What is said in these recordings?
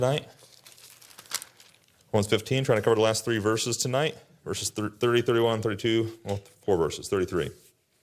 tonight. Romans 15, trying to cover the last three verses tonight. Verses 30, 31, 32, well, four verses, 33.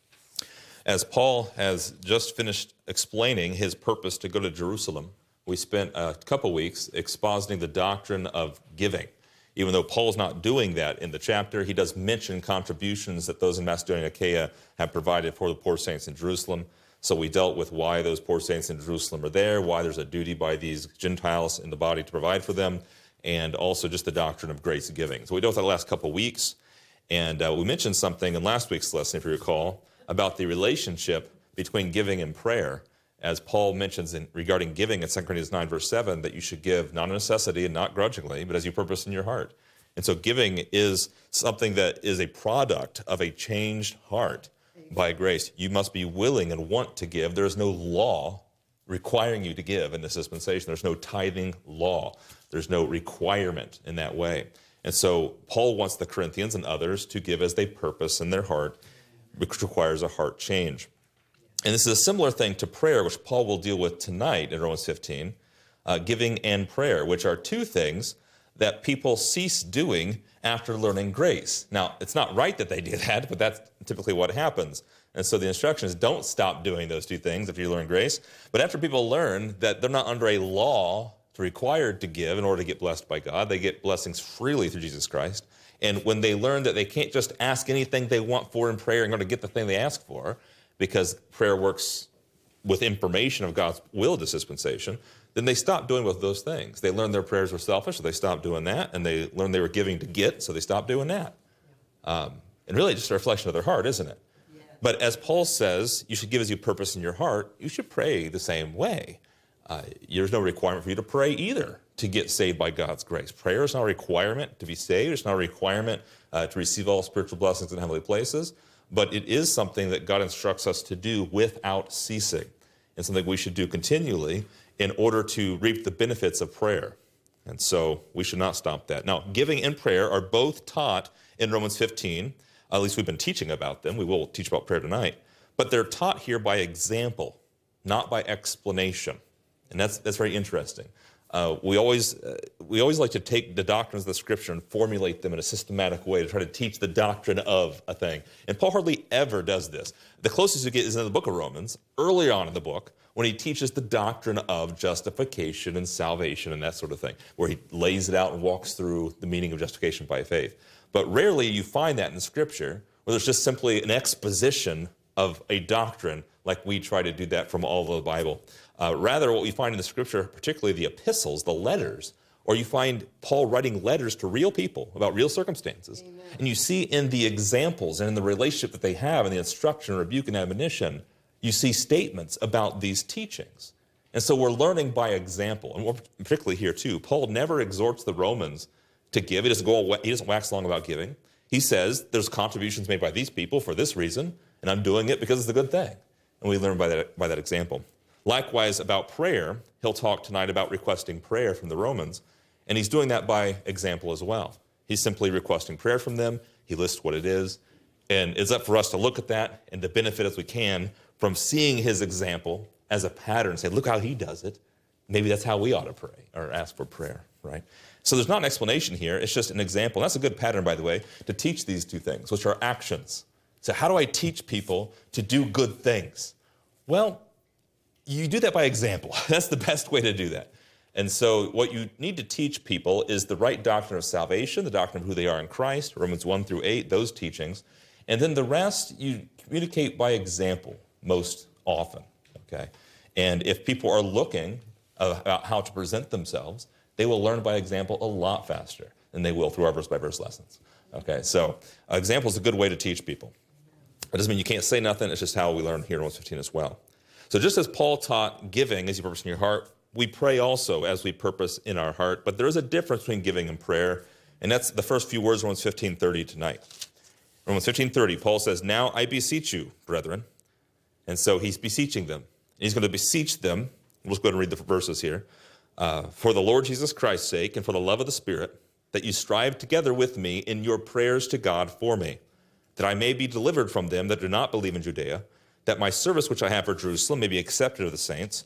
As Paul has just finished explaining his purpose to go to Jerusalem, we spent a couple weeks expositing the doctrine of giving. Even though Paul's not doing that in the chapter, he does mention contributions that those in Macedonia and Achaia have provided for the poor saints in Jerusalem. So we dealt with why those poor saints in Jerusalem are there, why there's a duty by these Gentiles in the body to provide for them, and also just the doctrine of grace giving. So we dealt with that the last couple of weeks, and we mentioned something in last week's lesson, if you recall, about the relationship between giving and prayer, as Paul mentions regarding giving in 2 Corinthians 9, verse 7, that you should give not a necessity and not grudgingly, but as you purpose in your heart. And so giving is something that is a product of a changed heart by grace. You must be willing and want to give. There is no law requiring you to give in this dispensation. There's no tithing law. There's no requirement in that way. And so Paul wants the Corinthians and others to give as they purpose in their heart, which requires a heart change. And this is a similar thing to prayer, which Paul will deal with tonight in Romans 15, giving and prayer, which are two things that people cease doing after learning grace. Now, it's not right that they do that, but that's typically what happens. And so the instruction is don't stop doing those two things after you learn grace. But after people learn that they're not under a law required to give in order to get blessed by God, they get blessings freely through Jesus Christ. And when they learn that they can't just ask anything they want for in prayer and going to get the thing they ask for, because prayer works with information of God's will to dispensation, then they stop doing both those things. They learned their prayers were selfish, so they stopped doing that, and they learned they were giving to get, so they stopped doing that. And really just a reflection of their heart, isn't it? Yeah. But as Paul says, you should give as you purpose in your heart, you should pray the same way. There's no requirement for you to pray either to get saved by God's grace. Prayer is not a requirement to be saved. It's not a requirement to receive all spiritual blessings in heavenly places. But it is something that God instructs us to do without ceasing, and something we should do continually in order to reap the benefits of prayer. And so we should not stop that. Now, giving and prayer are both taught in Romans 15. At least we've been teaching about them. We will teach about prayer tonight. But they're taught here by example, not by explanation. And that's very interesting. We always like to take the doctrines of the Scripture and formulate them in a systematic way to try to teach the doctrine of a thing. And Paul hardly ever does this. The closest you get is in the book of Romans, early on in the book, when he teaches the doctrine of justification and salvation and that sort of thing, where he lays it out and walks through the meaning of justification by faith. But rarely you find that in Scripture, where there's just simply an exposition of a doctrine like we try to do that from all of the Bible. Rather, what we find in the Scripture, particularly the epistles, the letters, or you find Paul writing letters to real people about real circumstances. Amen. And you see in the examples and in the relationship that they have in the instruction, rebuke, and admonition, you see statements about these teachings. And so we're learning by example, and particularly here too. Paul never exhorts the Romans to give. He doesn't wax long about giving. He says there's contributions made by these people for this reason, and I'm doing it because it's a good thing. And we learn by that example. Likewise, about prayer, he'll talk tonight about requesting prayer from the Romans, and he's doing that by example as well. He's simply requesting prayer from them. He lists what it is, and it's up for us to look at that and to benefit as we can from seeing his example as a pattern and say, look how he does it. Maybe that's how we ought to pray or ask for prayer, right? So there's not an explanation here. It's just an example. And that's a good pattern, by the way, to teach these two things, which are actions. So how do I teach people to do good things? Well, you do that by example. That's the best way to do that. And so what you need to teach people is the right doctrine of salvation, the doctrine of who they are in Christ, Romans 1 through 8, those teachings. And then the rest you communicate by example most often, okay? And if people are looking about how to present themselves, they will learn by example a lot faster than they will through our verse-by-verse lessons, okay? So example is a good way to teach people. It doesn't mean you can't say nothing. It's just how we learn here in Romans 15 as well. So just as Paul taught giving as you purpose in your heart, we pray also as we purpose in our heart. But there is a difference between giving and prayer, and that's the first few words of Romans 15:30 tonight. Romans 15:30, Paul says, "Now I beseech you, brethren." And so he's beseeching them. And he's going to beseech them. Let's go ahead and read the verses here. "For the Lord Jesus Christ's sake and for the love of the Spirit, that you strive together with me in your prayers to God for me, that I may be delivered from them that do not believe in Judea, that my service which I have for Jerusalem may be accepted of the saints,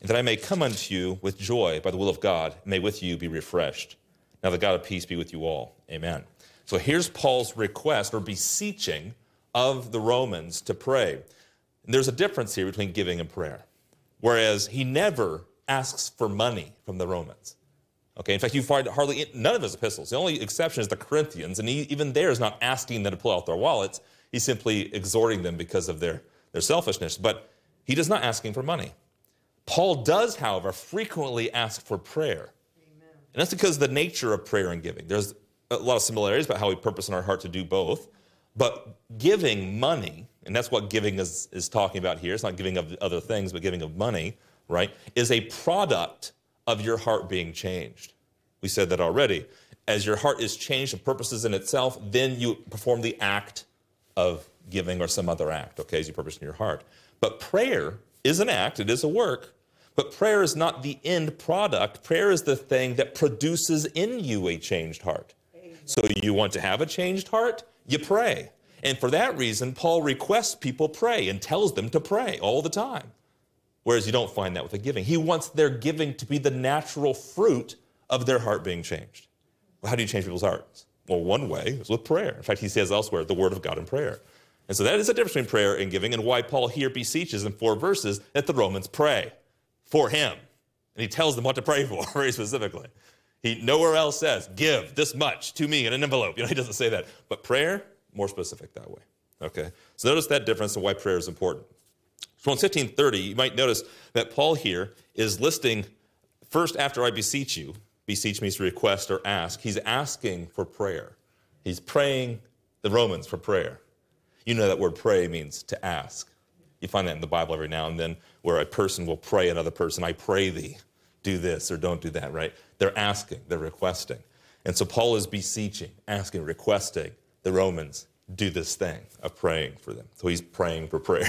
and that I may come unto you with joy by the will of God, may with you be refreshed. Now the God of peace be with you all. Amen. So here's Paul's request or beseeching of the Romans to pray. And there's a difference here between giving and prayer. Whereas he never asks for money from the Romans. Okay, in fact, you find hardly none of his epistles. The only exception is the Corinthians, and he, even there is not asking them to pull out their wallets. He's simply exhorting them because of their selfishness. But he does not asking for money. Paul does, however, frequently ask for prayer. Amen. And that's because of the nature of prayer and giving. There's a lot of similarities about how we purpose in our heart to do both. But giving money, and that's what giving is talking about here. It's not giving of other things, but giving of money, right, is a product of your heart being changed. We said that already. As your heart is changed and purposes in itself, then you perform the act of giving or some other act, okay, as you purpose in your heart. But prayer is an act, it is a work, but prayer is not the end product. Prayer is the thing that produces in you a changed heart. Amen. So you want to have a changed heart, you pray. And for that reason, Paul requests people pray and tells them to pray all the time. Whereas you don't find that with the giving. He wants their giving to be the natural fruit of their heart being changed. Well, how do you change people's hearts? Well, one way is with prayer. In fact, he says elsewhere, the word of God in prayer. And so that is the difference between prayer and giving, and why Paul here beseeches in 4 verses that the Romans pray for him. And he tells them what to pray for very specifically. He nowhere else says, give this much to me in an envelope. He doesn't say that. But prayer, more specific that way. Okay? So notice that difference and why prayer is important. So in 15:30, you might notice that Paul here is listing, first after I beseech you, beseech means to request or ask, he's asking for prayer. He's praying the Romans for prayer. You know that word pray means to ask. You find that in the Bible every now and then where a person will pray another person, I pray thee, do this or don't do that, right? They're asking, they're requesting. And so Paul is beseeching, asking, requesting the Romans do this thing of praying for them. So he's praying for prayer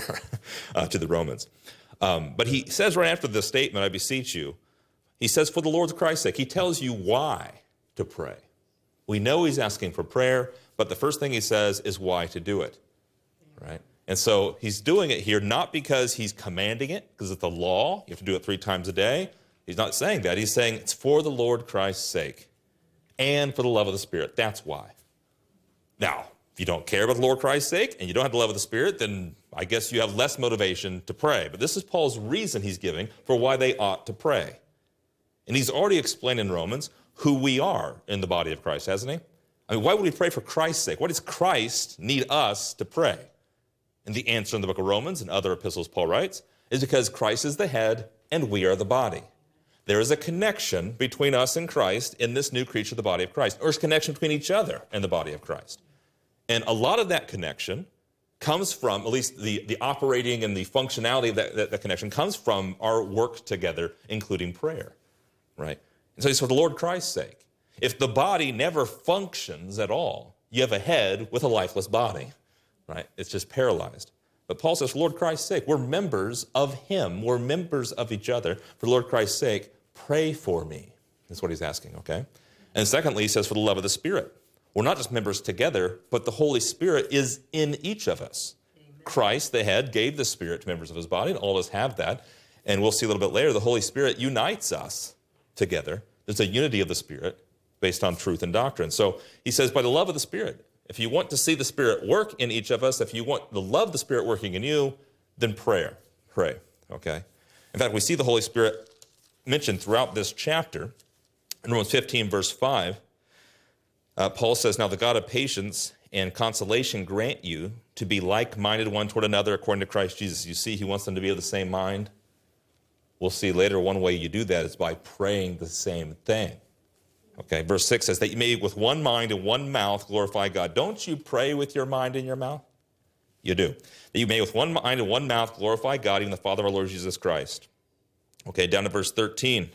to the Romans. But he says right after the statement, I beseech you, he says, for the Lord Christ's sake. He tells you why to pray. We know he's asking for prayer, but the first thing he says is why to do it, right? And so he's doing it here not because he's commanding it, because it's the law. You have to do it 3 times a day. He's not saying that. He's saying it's for the Lord Christ's sake and for the love of the Spirit. That's why. Now, if you don't care about the Lord Christ's sake and you don't have the love of the Spirit, then I guess you have less motivation to pray. But this is Paul's reason he's giving for why they ought to pray. And he's already explained in Romans who we are in the body of Christ, hasn't he? I mean, why would we pray for Christ's sake? Why does Christ need us to pray? And the answer in the book of Romans and other epistles Paul writes is because Christ is the head and we are the body. There is a connection between us and Christ in this new creature, the body of Christ. Or there's a connection between each other and the body of Christ. And a lot of that connection comes from, at least the operating and the functionality of that connection comes from our work together, including prayer, right? And so it's for the Lord Christ's sake. If the body never functions at all, you have a head with a lifeless body, right? It's just paralyzed. But Paul says, for the Lord Christ's sake, we're members of him. We're members of each other. For the Lord Christ's sake, pray for me. That's what he's asking, okay? And secondly, he says, for the love of the Spirit. We're not just members together, but the Holy Spirit is in each of us. Amen. Christ, the head, gave the Spirit to members of his body, and all of us have that. And we'll see a little bit later, the Holy Spirit unites us together. There's a unity of the Spirit based on truth and doctrine. So he says, by the love of the Spirit, if you want to see the Spirit work in each of us, if you want the love of the Spirit working in you, then pray, okay? In fact, we see the Holy Spirit mentioned throughout this chapter. In Romans 15, verse 5, Paul says, now the God of patience and consolation grant you to be like-minded one toward another according to Christ Jesus. You see, he wants them to be of the same mind. We'll see later one way you do that is by praying the same thing. Okay, verse 6 says, that you may with one mind and one mouth glorify God. Don't you pray with your mind and your mouth? You do. That you may with one mind and one mouth glorify God, even the Father of our Lord Jesus Christ. Okay, down to verse 13.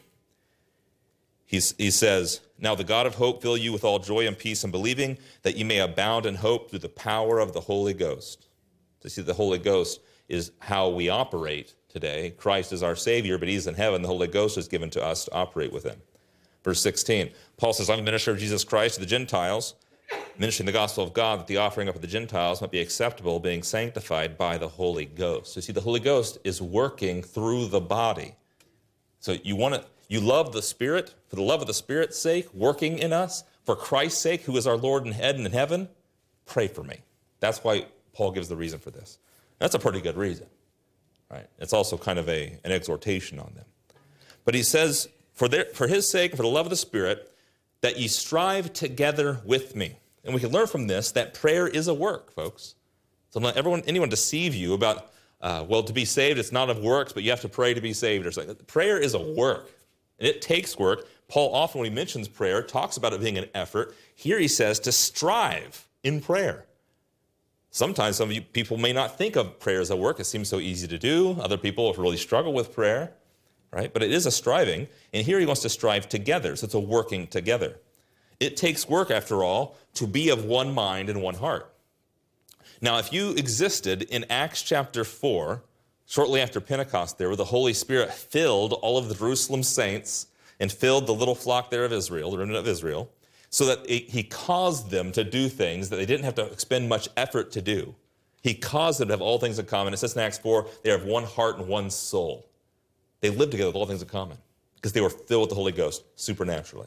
He says, now the God of hope fill you with all joy and peace in believing, that you may abound in hope through the power of the Holy Ghost. So you see, the Holy Ghost is how we operate today. Christ is our Savior, but he's in heaven. The Holy Ghost is given to us to operate with him. Verse 16, Paul says, I'm a minister of Jesus Christ to the Gentiles, ministering the gospel of God, that the offering up of the Gentiles might be acceptable, being sanctified by the Holy Ghost. So you see, the Holy Ghost is working through the body. So you love the Spirit for the love of the Spirit's sake, working in us, for Christ's sake, who is our Lord and head in heaven, pray for me. That's why Paul gives the reason for this. That's a pretty good reason, right? It's also kind of an exhortation on them. But he says, for his sake, for the love of the Spirit, that ye strive together with me. And we can learn from this that prayer is a work, folks. So don't let anyone deceive you about, to be saved, it's not of works, but you have to pray to be saved. Or something. Prayer is a work, and it takes work. Paul often, when he mentions prayer, talks about it being an effort. Here he says to strive in prayer. Sometimes some of you people may not think of prayer as a work. It seems so easy to do. Other people really struggle with prayer, right? But it is a striving, and here he wants to strive together, so it's a working together. It takes work, after all, to be of one mind and one heart. Now, if you existed in Acts chapter 4, shortly after Pentecost there, where the Holy Spirit filled all of the Jerusalem saints and filled the little flock there of Israel, the remnant of Israel, so that he caused them to do things that they didn't have to expend much effort to do. He caused them to have all things in common. It says in Acts 4, they have one heart and one soul. They lived together with all things in common because they were filled with the Holy Ghost supernaturally.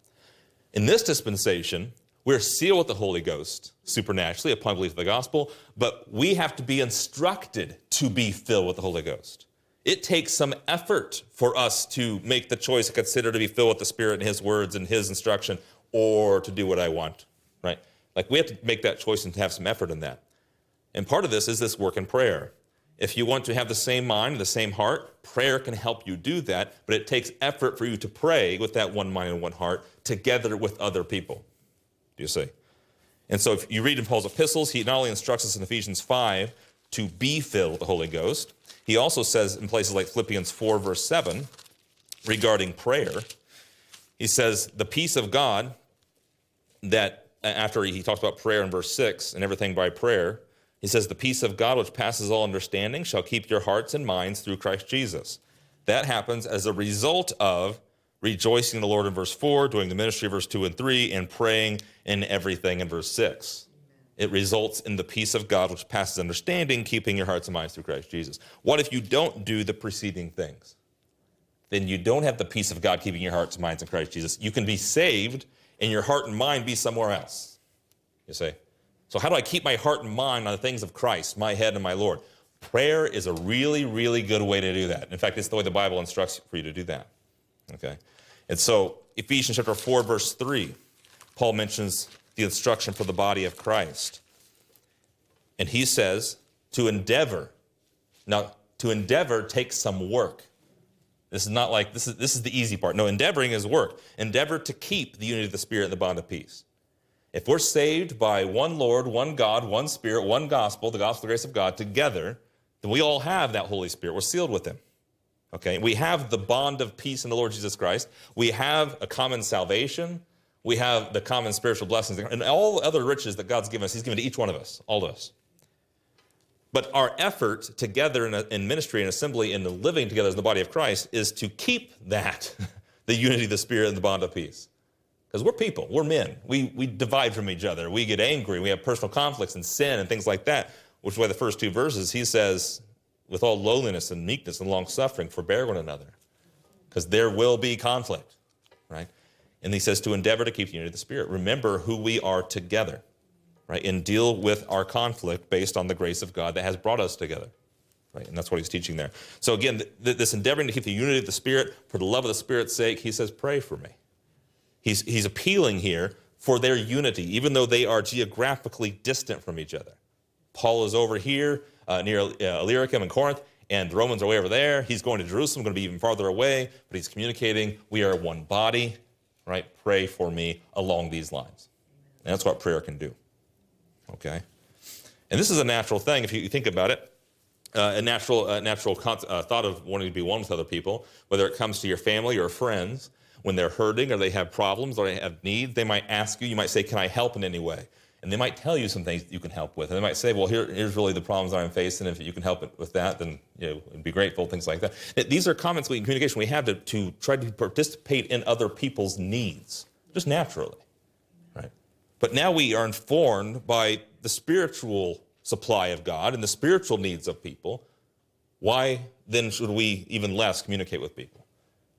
In this dispensation, we're sealed with the Holy Ghost supernaturally upon belief of the gospel, but we have to be instructed to be filled with the Holy Ghost. It takes some effort for us to make the choice to consider to be filled with the Spirit and His words and His instruction, or to do what I want, right? Like we have to make that choice and to have some effort in that. And part of this is this work in prayer. If you want to have the same mind and the same heart, prayer can help you do that, but it takes effort for you to pray with that one mind and one heart together with other people. Do you see? And so if you read in Paul's epistles, he not only instructs us in Ephesians 5 to be filled with the Holy Ghost, he also says in places like Philippians 4, verse 7, regarding prayer, he says, the peace of God, that after he talks about prayer in verse 6 and everything by prayer, he says, the peace of God which passes all understanding shall keep your hearts and minds through Christ Jesus. That happens as a result of rejoicing in the Lord in verse 4, doing the ministry verse 2 and 3, and praying in everything in verse 6. It results in the peace of God which passes understanding, keeping your hearts and minds through Christ Jesus. What if you don't do the preceding things? Then you don't have the peace of God keeping your hearts and minds in Christ Jesus. You can be saved and your heart and mind be somewhere else, you see. So how do I keep my heart and mind on the things of Christ, my head and my Lord? Prayer is a really, really good way to do that. In fact, it's the way the Bible instructs for you to do that, okay? And so Ephesians chapter 4, verse 3, Paul mentions the instruction for the body of Christ. And he says to endeavor. Now, to endeavor takes some work. This is not like, this is the easy part. No, endeavoring is work. Endeavor to keep the unity of the Spirit and the bond of peace. If we're saved by one Lord, one God, one Spirit, one gospel, the gospel of the grace of God, together, then we all have that Holy Spirit. We're sealed with Him. Okay? We have the bond of peace in the Lord Jesus Christ. We have a common salvation. We have the common spiritual blessings. And all the other riches that God's given us, He's given to each one of us, all of us. But our effort together in ministry and assembly and living together as the body of Christ is to keep that, the unity of the Spirit and the bond of peace. Because we're people, we're men. We divide from each other. We get angry. We have personal conflicts and sin and things like that, which is why the first two verses, he says, with all lowliness and meekness and long-suffering, forbear one another. Because there will be conflict, right? And he says to endeavor to keep the unity of the Spirit. Remember who we are together, right? And deal with our conflict based on the grace of God that has brought us together, right? And that's what he's teaching there. So again, this endeavoring to keep the unity of the Spirit for the love of the Spirit's sake, he says, pray for me. He's appealing here for their unity, even though they are geographically distant from each other. Paul is over here near Illyricum and Corinth, and the Romans are way over there. He's going to Jerusalem, going to be even farther away, but he's communicating, we are one body, right? Pray for me along these lines. And that's what prayer can do, okay? And this is a natural thing if you think about it. A natural thought of wanting to be one with other people, whether it comes to your family or friends, when they're hurting or they have problems or they have needs, they might ask you, you might say, can I help in any way? And they might tell you some things that you can help with. And they might say, well, here's really the problems that I'm facing. If you can help with that, then be grateful, things like that. These are comments in communication we have to try to participate in other people's needs, just naturally, right? But now we are informed by the spiritual supply of God and the spiritual needs of people. Why then should we even less communicate with people?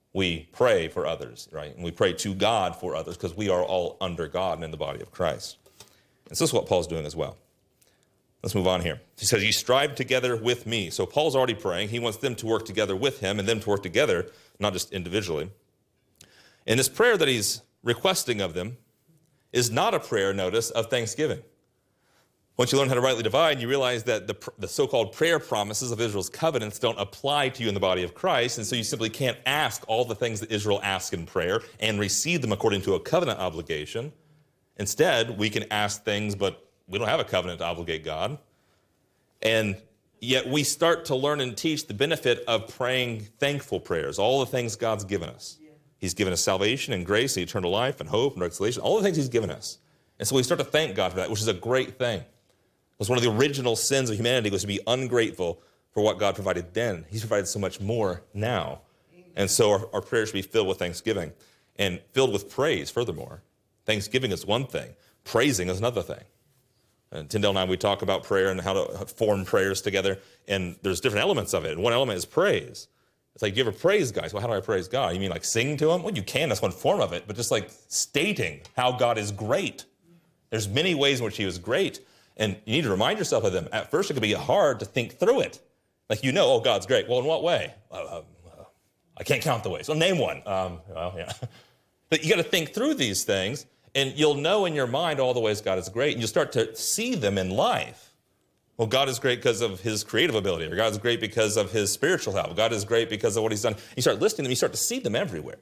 we pray for others, right? And we pray to God for others because we are all under God and in the body of Christ. And so this is what Paul's doing as well. Let's move on here. He says, you strive together with me. So Paul's already praying. He wants them to work together with him and them to work together, not just individually. And this prayer that he's requesting of them is not a prayer, notice, of thanksgiving. Once you learn how to rightly divide, you realize that the so-called prayer promises of Israel's covenants don't apply to you in the body of Christ, and so you simply can't ask all the things that Israel asks in prayer and receive them according to a covenant obligation. Instead, we can ask things, but we don't have a covenant to obligate God. And yet we start to learn and teach the benefit of praying thankful prayers, all the things God's given us. He's given us salvation and grace and eternal life and hope and reconciliation, all the things he's given us. And so we start to thank God for that, which is a great thing. Because one of the original sins of humanity was to be ungrateful for what God provided then. He's provided so much more now. And so our prayers should be filled with thanksgiving and filled with praise, furthermore. Thanksgiving is one thing. Praising is another thing. And Tyndale and I, we talk about prayer and how to form prayers together, and there's different elements of it. And one element is praise. It's like, do you ever praise God? Well, how do I praise God? You mean like sing to him? Well, you can. That's one form of it. But just like stating how God is great. There's many ways in which he was great. And you need to remind yourself of them. At first, it can be hard to think through it. Like, you know, oh, God's great. Well, in what way? I can't count the ways. Well, name one. Well, yeah. But you got to think through these things, and you'll know in your mind all the ways God is great, and you'll start to see them in life. Well, God is great because of his creative ability, or God is great because of his spiritual help. God is great because of what he's done. You start listing them, you start to see them everywhere.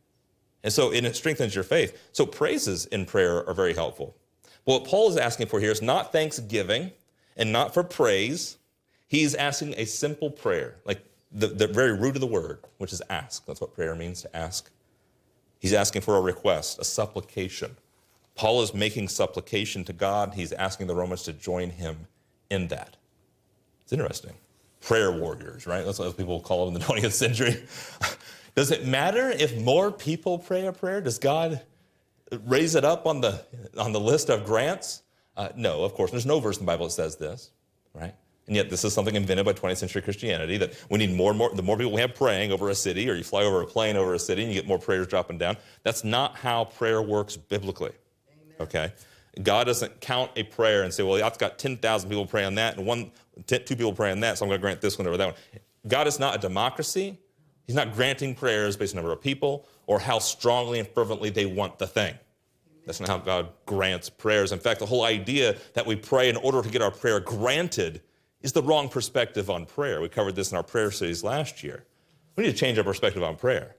And so it strengthens your faith. So praises in prayer are very helpful. What Paul is asking for here is not thanksgiving and not for praise. He's asking a simple prayer, like the very root of the word, which is ask. That's what prayer means, to ask. He's asking for a request, a supplication. Paul is making supplication to God. He's asking the Romans to join him in that. It's interesting. Prayer warriors, right? That's what people call them in the 20th century. Does it matter if more people pray a prayer? Does God raise it up on the list of grants? No, of course. There's no verse in the Bible that says this, right? And yet this is something invented by 20th century Christianity, that we need more and more. The more people we have praying over a city, or you fly over a plane over a city and you get more prayers dropping down. That's not how prayer works biblically. Amen. Okay? God doesn't count a prayer and say, well, I've got 10,000 people praying that and two people praying that, so I'm going to grant this one over that one. God is not a democracy. He's not granting prayers based on the number of people or how strongly and fervently they want the thing. That's not how God grants prayers. In fact, the whole idea that we pray in order to get our prayer granted is the wrong perspective on prayer. We covered this in our prayer series last year. We need to change our perspective on prayer.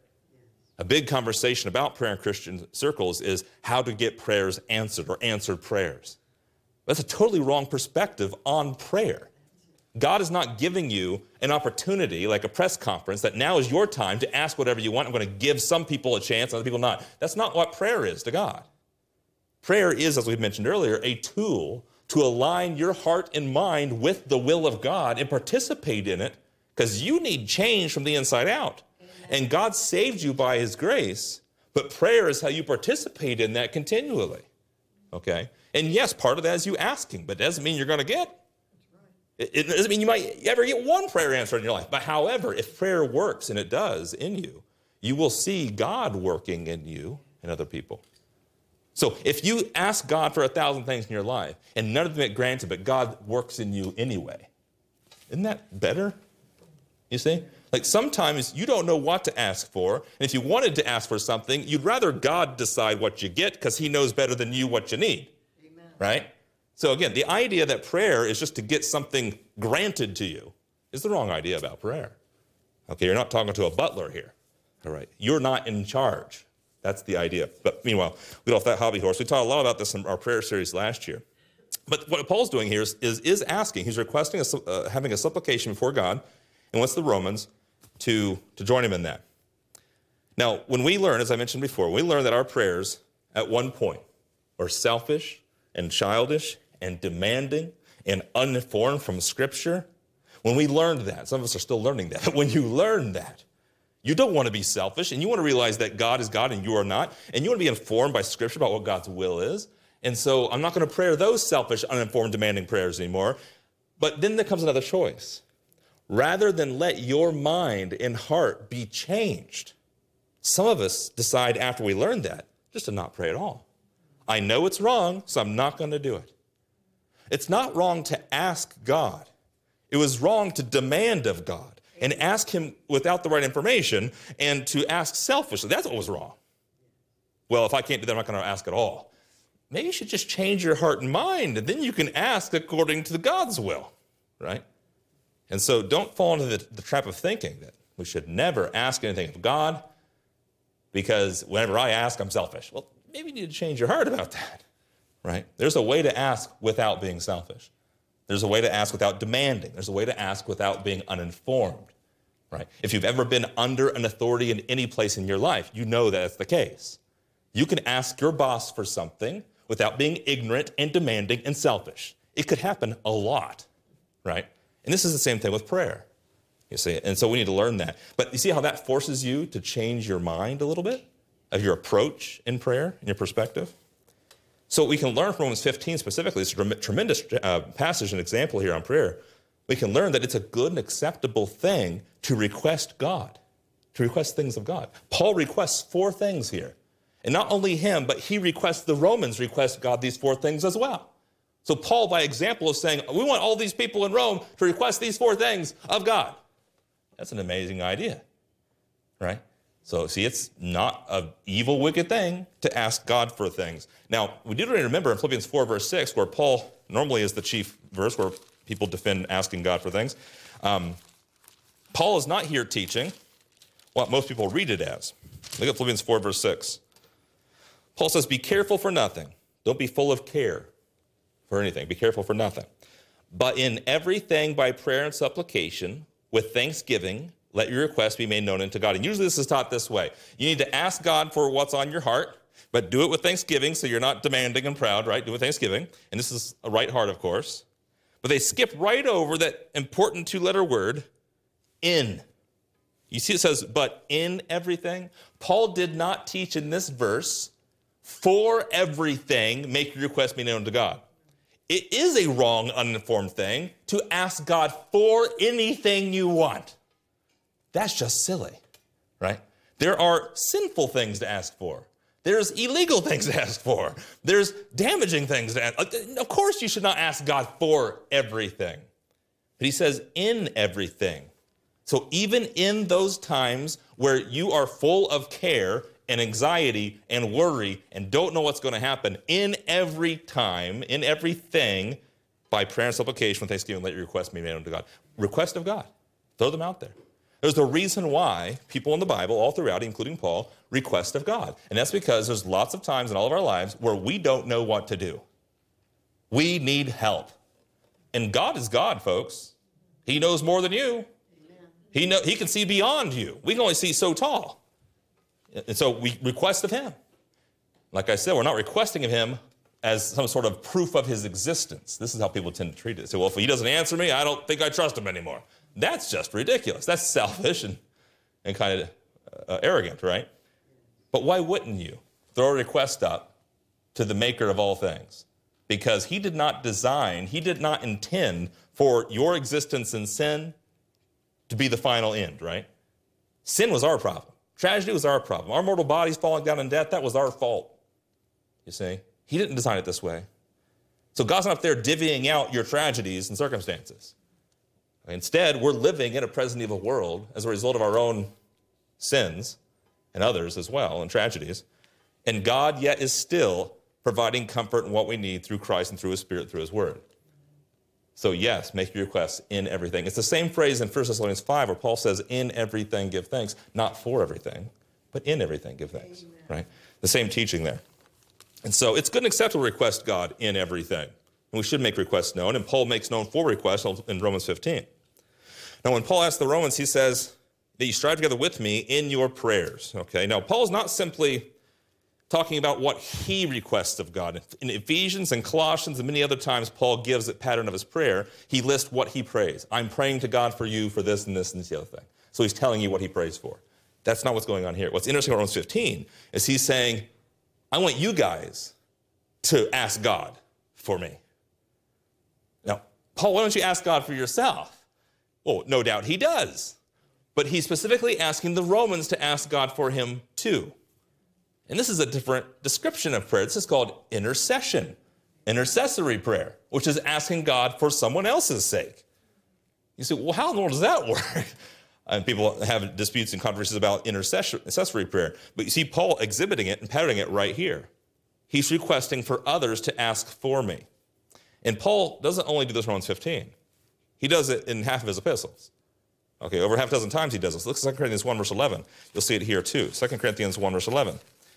A big conversation about prayer in Christian circles is how to get prayers answered or answered prayers. That's a totally wrong perspective on prayer. God is not giving you an opportunity, like a press conference, that now is your time to ask whatever you want. I'm going to give some people a chance, other people not. That's not what prayer is to God. Prayer is, as we mentioned earlier, a tool to align your heart and mind with the will of God and participate in it, because you need change from the inside out. Amen. And God saved you by his grace, but prayer is how you participate in that continually. Okay? And yes, part of that is you asking, but it doesn't mean you're going to get. It doesn't mean you might ever get one prayer answered in your life. But however, if prayer works, and it does in you, you will see God working in you and other people. So if you ask God for 1,000 things in your life, and none of them get granted, but God works in you anyway, isn't that better? You see? Like sometimes you don't know what to ask for, and if you wanted to ask for something, you'd rather God decide what you get because he knows better than you what you need. Amen. Right? So again, the idea that prayer is just to get something granted to you is the wrong idea about prayer. Okay, you're not talking to a butler here. All right, you're not in charge. That's the idea. But meanwhile, we get off that hobby horse. We talked a lot about this in our prayer series last year. But what Paul's doing here is asking. He's requesting, having a supplication before God, and wants the Romans to join him in that. Now, when we learn, as I mentioned before, we learn that our prayers at one point are selfish and childish and demanding and uninformed from Scripture. When we learned that, some of us are still learning that, but when you learn that, you don't want to be selfish, and you want to realize that God is God and you are not, and you want to be informed by Scripture about what God's will is. And so I'm not going to pray those selfish, uninformed, demanding prayers anymore. But then there comes another choice. Rather than let your mind and heart be changed, Some of us decide after we learn that just to not pray at all. I know it's wrong, so I'm not going to do it. It's not wrong to ask God. It was wrong to demand of God and ask him without the right information and to ask selfishly. That's what was wrong. Well, if I can't do that, I'm not going to ask at all. Maybe you should just change your heart and mind, and then you can ask according to God's will, right? And so don't fall into the trap of thinking that we should never ask anything of God because whenever I ask, I'm selfish. Well, maybe you need to change your heart about that, right? There's a way to ask without being selfish. There's a way to ask without demanding. There's a way to ask without being uninformed, right? If you've ever been under an authority in any place in your life, you know that's the case. You can ask your boss for something without being ignorant and demanding and selfish. It could happen a lot, right? And this is the same thing with prayer, you see. And so we need to learn that. But you see how that forces you to change your mind a little bit of your approach in prayer and your perspective? So we can learn from Romans 15 specifically. It's a tremendous passage and example here on prayer. We can learn that it's a good and acceptable thing to request God, to request things of God. Paul requests 4 things here. And not only him, but he requests the Romans request God these 4 things as well. So Paul, by example, is saying, we want all these people in Rome to request these 4 things of God. That's an amazing idea, right? So see, it's not an evil, wicked thing to ask God for things. Now, we do remember in Philippians 4, verse 6, where Paul normally is the chief verse where people defend asking God for things. Paul is not here teaching what most people read it as. Look at Philippians 4, verse 6. Paul says, be careful for nothing. Don't be full of care for anything. Be careful for nothing. But in everything by prayer and supplication, with thanksgiving, let your requests be made known unto God. And usually this is taught this way. You need to ask God for what's on your heart, but do it with thanksgiving so you're not demanding and proud, right? Do it with thanksgiving. And this is a right heart, of course. But they skip right over that important 2-letter word, in. You see it says, but in everything. Paul did not teach in this verse, for everything, make your request be known to God. It is a wrong, uninformed thing to ask God for anything you want. That's just silly, right? There are sinful things to ask for. There's illegal things to ask for. There's damaging things to ask. Of course, you should not ask God for everything. But he says in everything. So even in those times where you are full of care and anxiety and worry and don't know what's going to happen, in every time, in everything, by prayer and supplication with thanksgiving, let your requests be made unto God. Request of God. Throw them out there. There's a reason why people in the Bible, all throughout, including Paul, request of God. And that's because there's lots of times in all of our lives where we don't know what to do. We need help. And God is God, folks. He knows more than you. He can see beyond you. We can only see so tall. And so we request of him. Like I said, we're not requesting of him as some sort of proof of his existence. This is how people tend to treat it. They say, well, if he doesn't answer me, I don't think I trust him anymore. That's just ridiculous. That's selfish and kind of arrogant, right? But why wouldn't you throw a request up to the maker of all things? Because he did not design, he did not intend for your existence in sin to be the final end, right? Sin was our problem. Tragedy was our problem. Our mortal bodies falling down in death, that was our fault. You see? He didn't design it this way. So God's not up there divvying out your tragedies and circumstances. Instead, we're living in a present evil world as a result of our own sins and others as well, and tragedies. And God yet is still providing comfort and what we need through Christ and through his Spirit, through his word. So yes, make your requests in everything. It's the same phrase in 1 Thessalonians 5 where Paul says, in everything give thanks, not for everything, but in everything give thanks, Amen. Right? The same teaching there. And so it's good and acceptable to request God in everything. And we should make requests known, and Paul makes known 4 requests in Romans 15. Now, when Paul asks the Romans, he says that you strive together with me in your prayers. Okay, now Paul's not simply talking about what he requests of God. In Ephesians and Colossians and many other times, Paul gives a pattern of his prayer. He lists what he prays. I'm praying to God for you for this and this and this other thing. So he's telling you what he prays for. That's not what's going on here. What's interesting about Romans 15 is he's saying, I want you guys to ask God for me. Now, Paul, why don't you ask God for yourself? Well, no doubt he does. But he's specifically asking the Romans to ask God for him too. And this is a different description of prayer. This is called intercession, intercessory prayer, which is asking God for someone else's sake. You say, well, how in the world does that work? And people have disputes and controversies about intercessory prayer. But you see Paul exhibiting it and patterning it right here. He's requesting for others to ask for me. And Paul doesn't only do this in Romans 15. He does it in half of his epistles. Okay, over half a dozen times he does this. Look at 2 Corinthians 1, verse 11. You'll see it here too. 2 Corinthians 1, verse 11.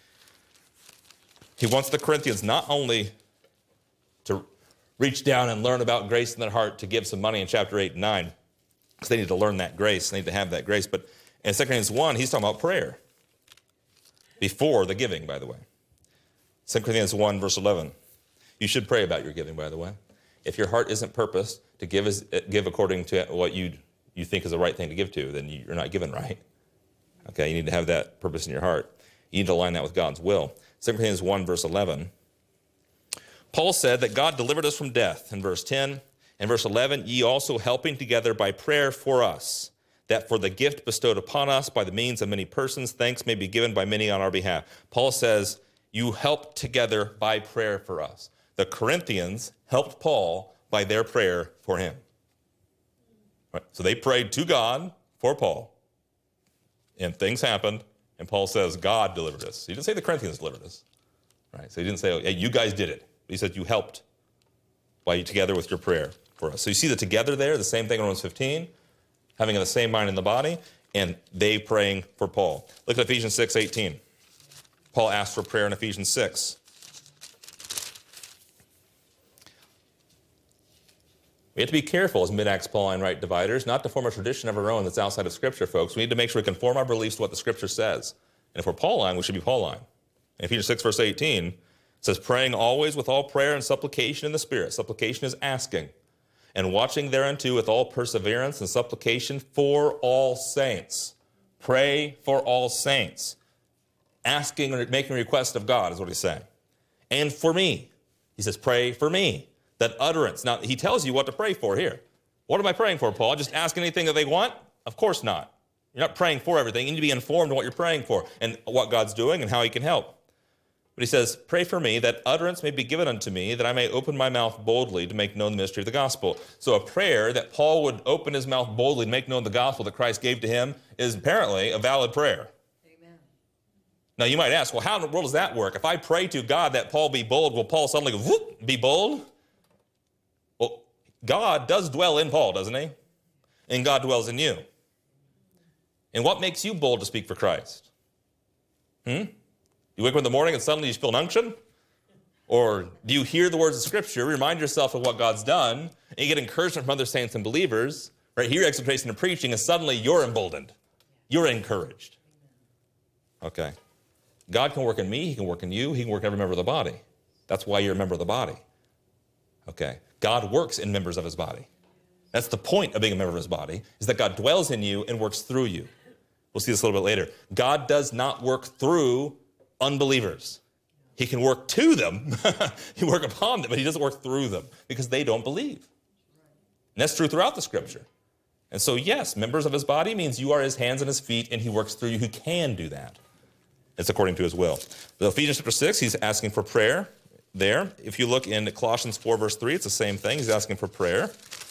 He wants the Corinthians not only to reach down and learn about grace in their heart to give some money in chapter 8 and 9, because they need to learn that grace, they need to have that grace. But in 2 Corinthians 1, he's talking about prayer. Before the giving, by the way. 2 Corinthians 1, verse 11. You should pray about your giving, by the way. If your heart isn't purposed to give according to what you think is the right thing to give to, then you're not giving right. Okay, you need to have that purpose in your heart. You need to align that with God's will. 2 Corinthians 1, verse 11. Paul said that God delivered us from death in verse 10. And verse 11, ye also helping together by prayer for us, that for the gift bestowed upon us by the means of many persons, thanks may be given by many on our behalf. Paul says, you help together by prayer for us. The Corinthians helped Paul by their prayer for him. Right? So they prayed to God for Paul. And things happened. And Paul says, God delivered us. He didn't say the Corinthians delivered us. Right? So he didn't say, oh, yeah, you guys did it. He said, you helped by together with your prayer for us. So you see the together there, the same thing in Romans 15, having the same mind in the body, and they praying for Paul. Look at Ephesians 6:18. Paul asked for prayer in Ephesians 6. We have to be careful as mid-Acts Pauline right dividers not to form a tradition of our own that's outside of Scripture, folks. We need to make sure we conform our beliefs to what the Scripture says. And if we're Pauline, we should be Pauline. In Ephesians 6, verse 18, it says, praying always with all prayer and supplication in the Spirit. Supplication is asking. And watching thereunto with all perseverance and supplication for all saints. Pray for all saints. Asking or making a request of God is what he's saying. And for me. He says, pray for me. That utterance. Now, he tells you what to pray for here. What am I praying for, Paul? Just ask anything that they want? Of course not. You're not praying for everything. You need to be informed of what you're praying for and what God's doing and how he can help. But he says, pray for me that utterance may be given unto me, that I may open my mouth boldly to make known the mystery of the gospel. So a prayer that Paul would open his mouth boldly to make known the gospel that Christ gave to him is apparently a valid prayer. Amen. Now you might ask, well, how in the world does that work? If I pray to God that Paul be bold, will Paul suddenly whoop, be bold? Well, God does dwell in Paul, doesn't he? And God dwells in you. And what makes you bold to speak for Christ? You wake up in the morning and suddenly you feel an unction? Or do you hear the words of Scripture, remind yourself of what God's done, and you get encouragement from other saints and believers, right? Hear exhortation and preaching, and suddenly you're emboldened. You're encouraged. Okay. God can work in me, he can work in you, he can work in every member of the body. That's why you're a member of the body. Okay. God works in members of his body. That's the point of being a member of his body, is that God dwells in you and works through you. We'll see this a little bit later. God does not work through unbelievers. He can work to them. He can work upon them, but he doesn't work through them because they don't believe. And that's true throughout the Scripture. And so, yes, members of his body means you are his hands and his feet, and he works through you. He can do that. It's according to his will. So Ephesians chapter 6, he's asking for prayer there. If you look in Colossians 4, verse 3, it's the same thing. He's asking for prayer.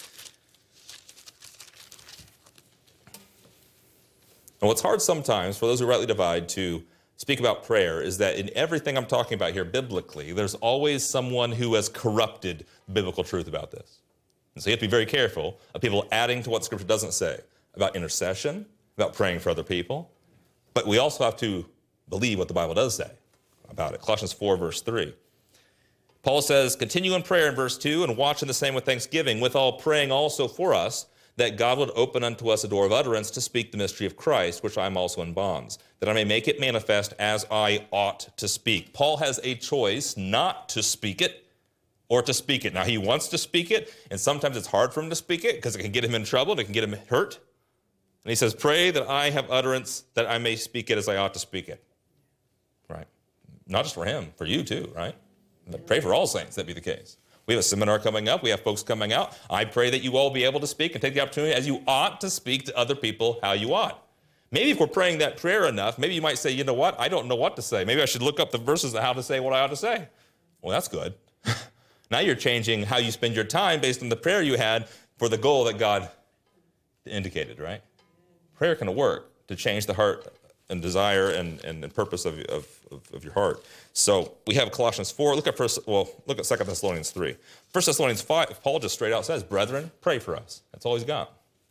And what's hard sometimes for those who rightly divide to speak about prayer is that in everything I'm talking about here biblically, there's always someone who has corrupted biblical truth about this. And so you have to be very careful of people adding to what Scripture doesn't say about intercession, about praying for other people. But we also have to believe what the Bible does say about it. Colossians 4, verse 3. Paul says, continue in prayer in verse 2, and watch in the same with thanksgiving, with all praying also for us, that God would open unto us a door of utterance to speak the mystery of Christ, which I am also in bonds, that I may make it manifest as I ought to speak. Paul has a choice not to speak it or to speak it. Now, he wants to speak it, and sometimes it's hard for him to speak it because it can get him in trouble and it can get him hurt. And he says, pray that I have utterance, that I may speak it as I ought to speak it. Right? Not just for him, for you too, right? But pray for all saints, that be the case. We have a seminar coming up. We have folks coming out. I pray that you all be able to speak and take the opportunity as you ought to speak to other people how you ought. Maybe if we're praying that prayer enough, maybe you might say, you know what, I don't know what to say. Maybe I should look up the verses on how to say what I ought to say. Well, that's good. Now you're changing how you spend your time based on the prayer you had for the goal that God indicated, right? Prayer can work to change the heart and desire and purpose of your heart. So we have Colossians 4. Look at 2 Thessalonians 3. 1 Thessalonians 5, Paul just straight out says, brethren, pray for us. That's all he's got.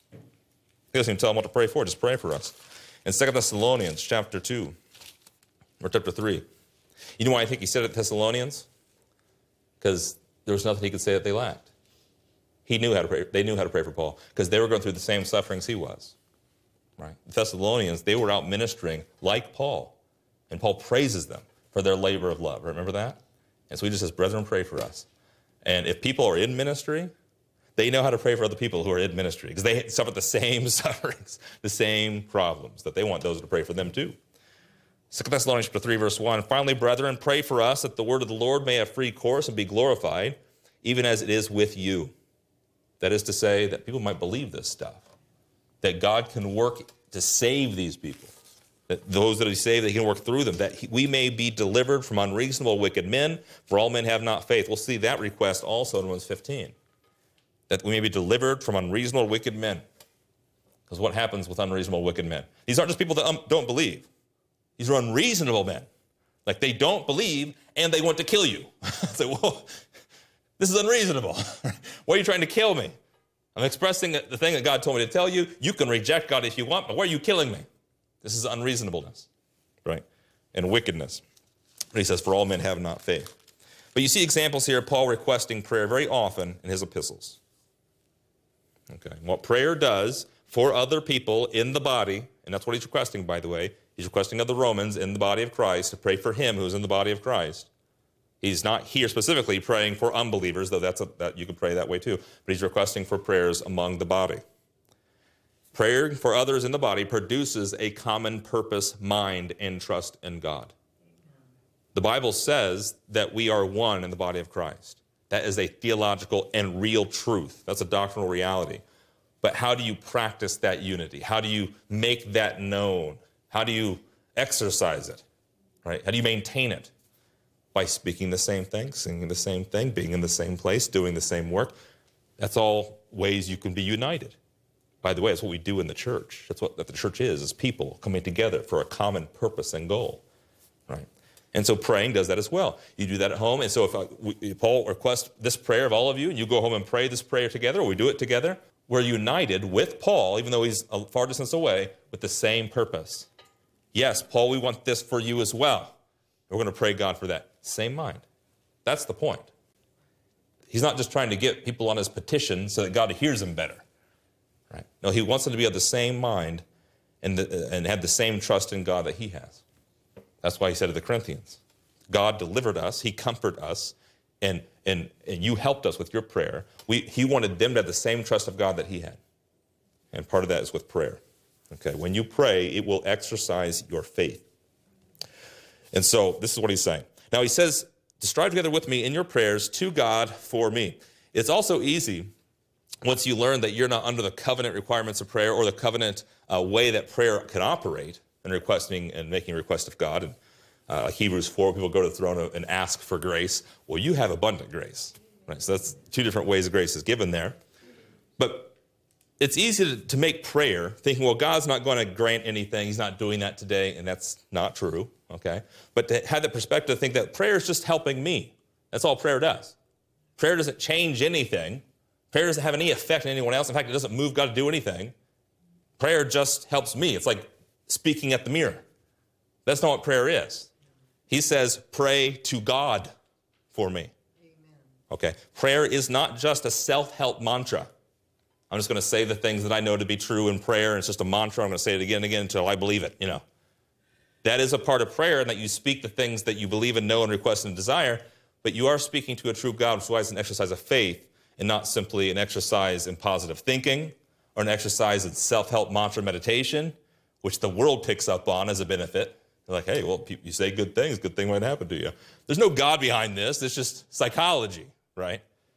He doesn't even tell them what to pray for, just pray for us. In 2 Thessalonians chapter 2, or chapter 3, you know why I think he said it to Thessalonians? Because there was nothing he could say that they lacked. He knew how to pray. They knew how to pray for Paul because they were going through the same sufferings he was. Right? The Thessalonians, they were out ministering like Paul. And Paul praises them for their labor of love. Remember that? And so he just says, brethren, pray for us. And if people are in ministry, they know how to pray for other people who are in ministry because they suffer the same sufferings, the same problems that they want those to pray for them too. 2 Thessalonians 3, verse 1, finally, brethren, pray for us that the word of the Lord may have free course and be glorified, even as it is with you. That is to say that people might believe this stuff, that God can work to save these people, that those that he saved, that he can work through them, that we may be delivered from unreasonable wicked men, for all men have not faith. We'll see that request also in Romans 15, that we may be delivered from unreasonable wicked men. Because what happens with unreasonable wicked men? These aren't just people that don't believe. These are unreasonable men. Like they don't believe and they want to kill you. So, well, this is unreasonable. Why are you trying to kill me? I'm expressing the thing that God told me to tell you. You can reject God if you want, but why are you killing me? This is unreasonableness, right? And wickedness. And he says, for all men have not faith. But you see examples here of Paul requesting prayer very often in his epistles. Okay, what prayer does for other people in the body, and that's what he's requesting, by the way. He's requesting of the Romans in the body of Christ to pray for him who's in the body of Christ. He's not here specifically praying for unbelievers, though that you could pray that way too. But he's requesting for prayers among the body. Prayer for others in the body produces a common purpose, mind, and trust in God. The Bible says that we are one in the body of Christ. That is a theological and real truth. That's a doctrinal reality. But how do you practice that unity? How do you make that known? How do you exercise it? Right? How do you maintain it? By speaking the same thing, singing the same thing, being in the same place, doing the same work. That's all ways you can be united. By the way, it's what we do in the church. That's what the church is people coming together for a common purpose and goal. Right? And so praying does that as well. You do that at home. And so if Paul requests this prayer of all of you, and you go home and pray this prayer together, or we do it together, we're united with Paul, even though he's a far distance away, with the same purpose. Yes, Paul, we want this for you as well. We're going to pray God for that. Same mind. That's the point. He's not just trying to get people on his petition so that God hears them better. Right? No, he wants them to be of the same mind and have the same trust in God that he has. That's why he said to the Corinthians, God delivered us, he comforted us, and you helped us with your prayer. He wanted them to have the same trust of God that he had. And part of that is with prayer. Okay, when you pray, it will exercise your faith. And so this is what he's saying. Now he says, to strive together with me in your prayers to God for me. It's also easy once you learn that you're not under the covenant requirements of prayer or the covenant way that prayer can operate and requesting and making a request of God. And Hebrews 4, people go to the throne and ask for grace. Well, you have abundant grace. Right? So that's two different ways of grace is given there. But it's easy to make prayer thinking, well, God's not going to grant anything. He's not doing that today, and that's not true, okay? But to have the perspective to think that prayer is just helping me. That's all prayer does. Prayer doesn't change anything. Prayer doesn't have any effect on anyone else. In fact, it doesn't move God to do anything. Prayer just helps me. It's like speaking at the mirror. That's not what prayer is. He says, pray to God for me. Amen. Okay? Prayer is not just a self-help mantra. I'm just going to say the things that I know to be true in prayer, and it's just a mantra. I'm going to say it again and again until I believe it, That is a part of prayer, and that you speak the things that you believe and know and request and desire, but you are speaking to a true God, which is why it's an exercise of faith and not simply an exercise in positive thinking or an exercise in self-help mantra meditation, which the world picks up on as a benefit. They're like, hey, well, you say good things, good thing might happen to you. There's no God behind this. It's just psychology, right?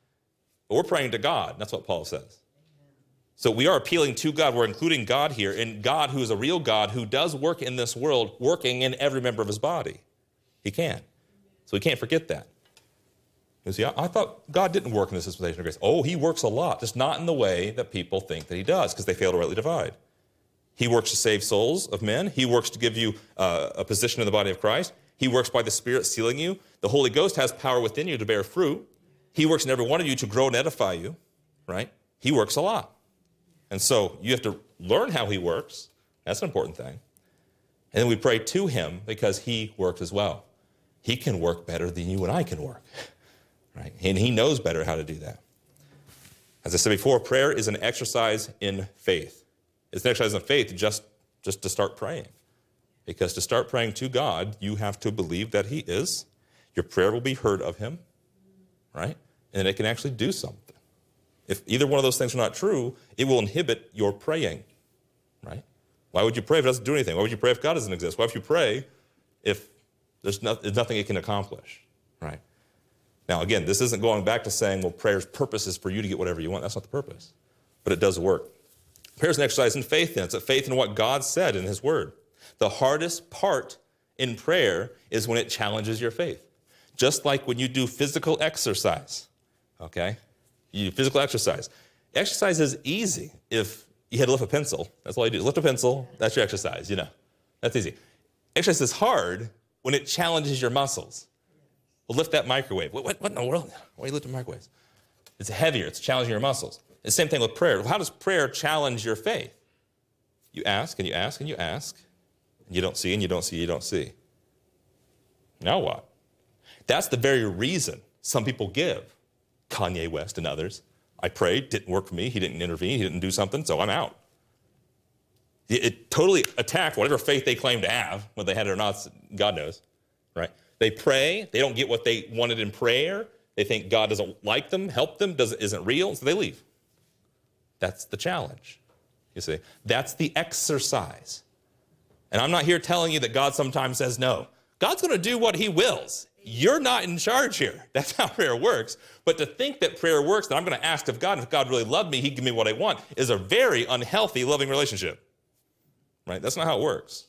but we're praying to God. That's what Paul says. So we are appealing to God. We're including God here, and God, who is a real God, who does work in this world, working in every member of his body. He can. So we can't forget that. You see, I thought God didn't work in this dispensation of grace. Oh, he works a lot, just not in the way that people think that he does, because they fail to rightly divide. He works to save souls of men. He works to give you a position in the body of Christ. He works by the Spirit sealing you. The Holy Ghost has power within you to bear fruit. He works in every one of you to grow and edify you, right? He works a lot. And so you have to learn how he works. That's an important thing. And then we pray to him because he works as well. He can work better than you and I can work, right? And he knows better how to do that. As I said before, prayer is an exercise in faith. It's an exercise in faith just to start praying. Because to start praying to God, you have to believe that he is. Your prayer will be heard of him, right? And it can actually do something. If either one of those things are not true, it will inhibit your praying, right? Why would you pray if it doesn't do anything? Why would you pray if God doesn't exist? Why would you pray if there's nothing it can accomplish, right? Now, again, this isn't going back to saying, well, prayer's purpose is for you to get whatever you want. That's not the purpose. But it does work. Prayer is an exercise in faith, then. It's a faith in what God said in his word. The hardest part in prayer is when it challenges your faith. Just like when you do physical exercise, okay? You do physical exercise. Exercise is easy if you had to lift a pencil. That's all you do. Lift a pencil, that's your exercise, you know. That's easy. Exercise is hard when it challenges your muscles. Well, lift that microwave. What in the world? Why are you lifting microwaves? It's heavier. It's challenging your muscles. It's the same thing with prayer. How does prayer challenge your faith? You ask and you ask and you ask, and you don't see and you don't see, you don't see. Now what? That's the very reason some people give. Kanye West and others. I prayed, didn't work for me, he didn't intervene, he didn't do something, so I'm out. It totally attacked whatever faith they claim to have, whether they had it or not, God knows, right? They pray, they don't get what they wanted in prayer, they think God doesn't like them, help them, isn't real, so they leave. That's the challenge, you see. That's the exercise. And I'm not here telling you that God sometimes says no. God's going to do what he wills. You're not in charge here. That's how prayer works. But to think that prayer works, that I'm going to ask of God, and if God really loved me, he'd give me what I want, is a very unhealthy, loving relationship. Right? That's not how it works.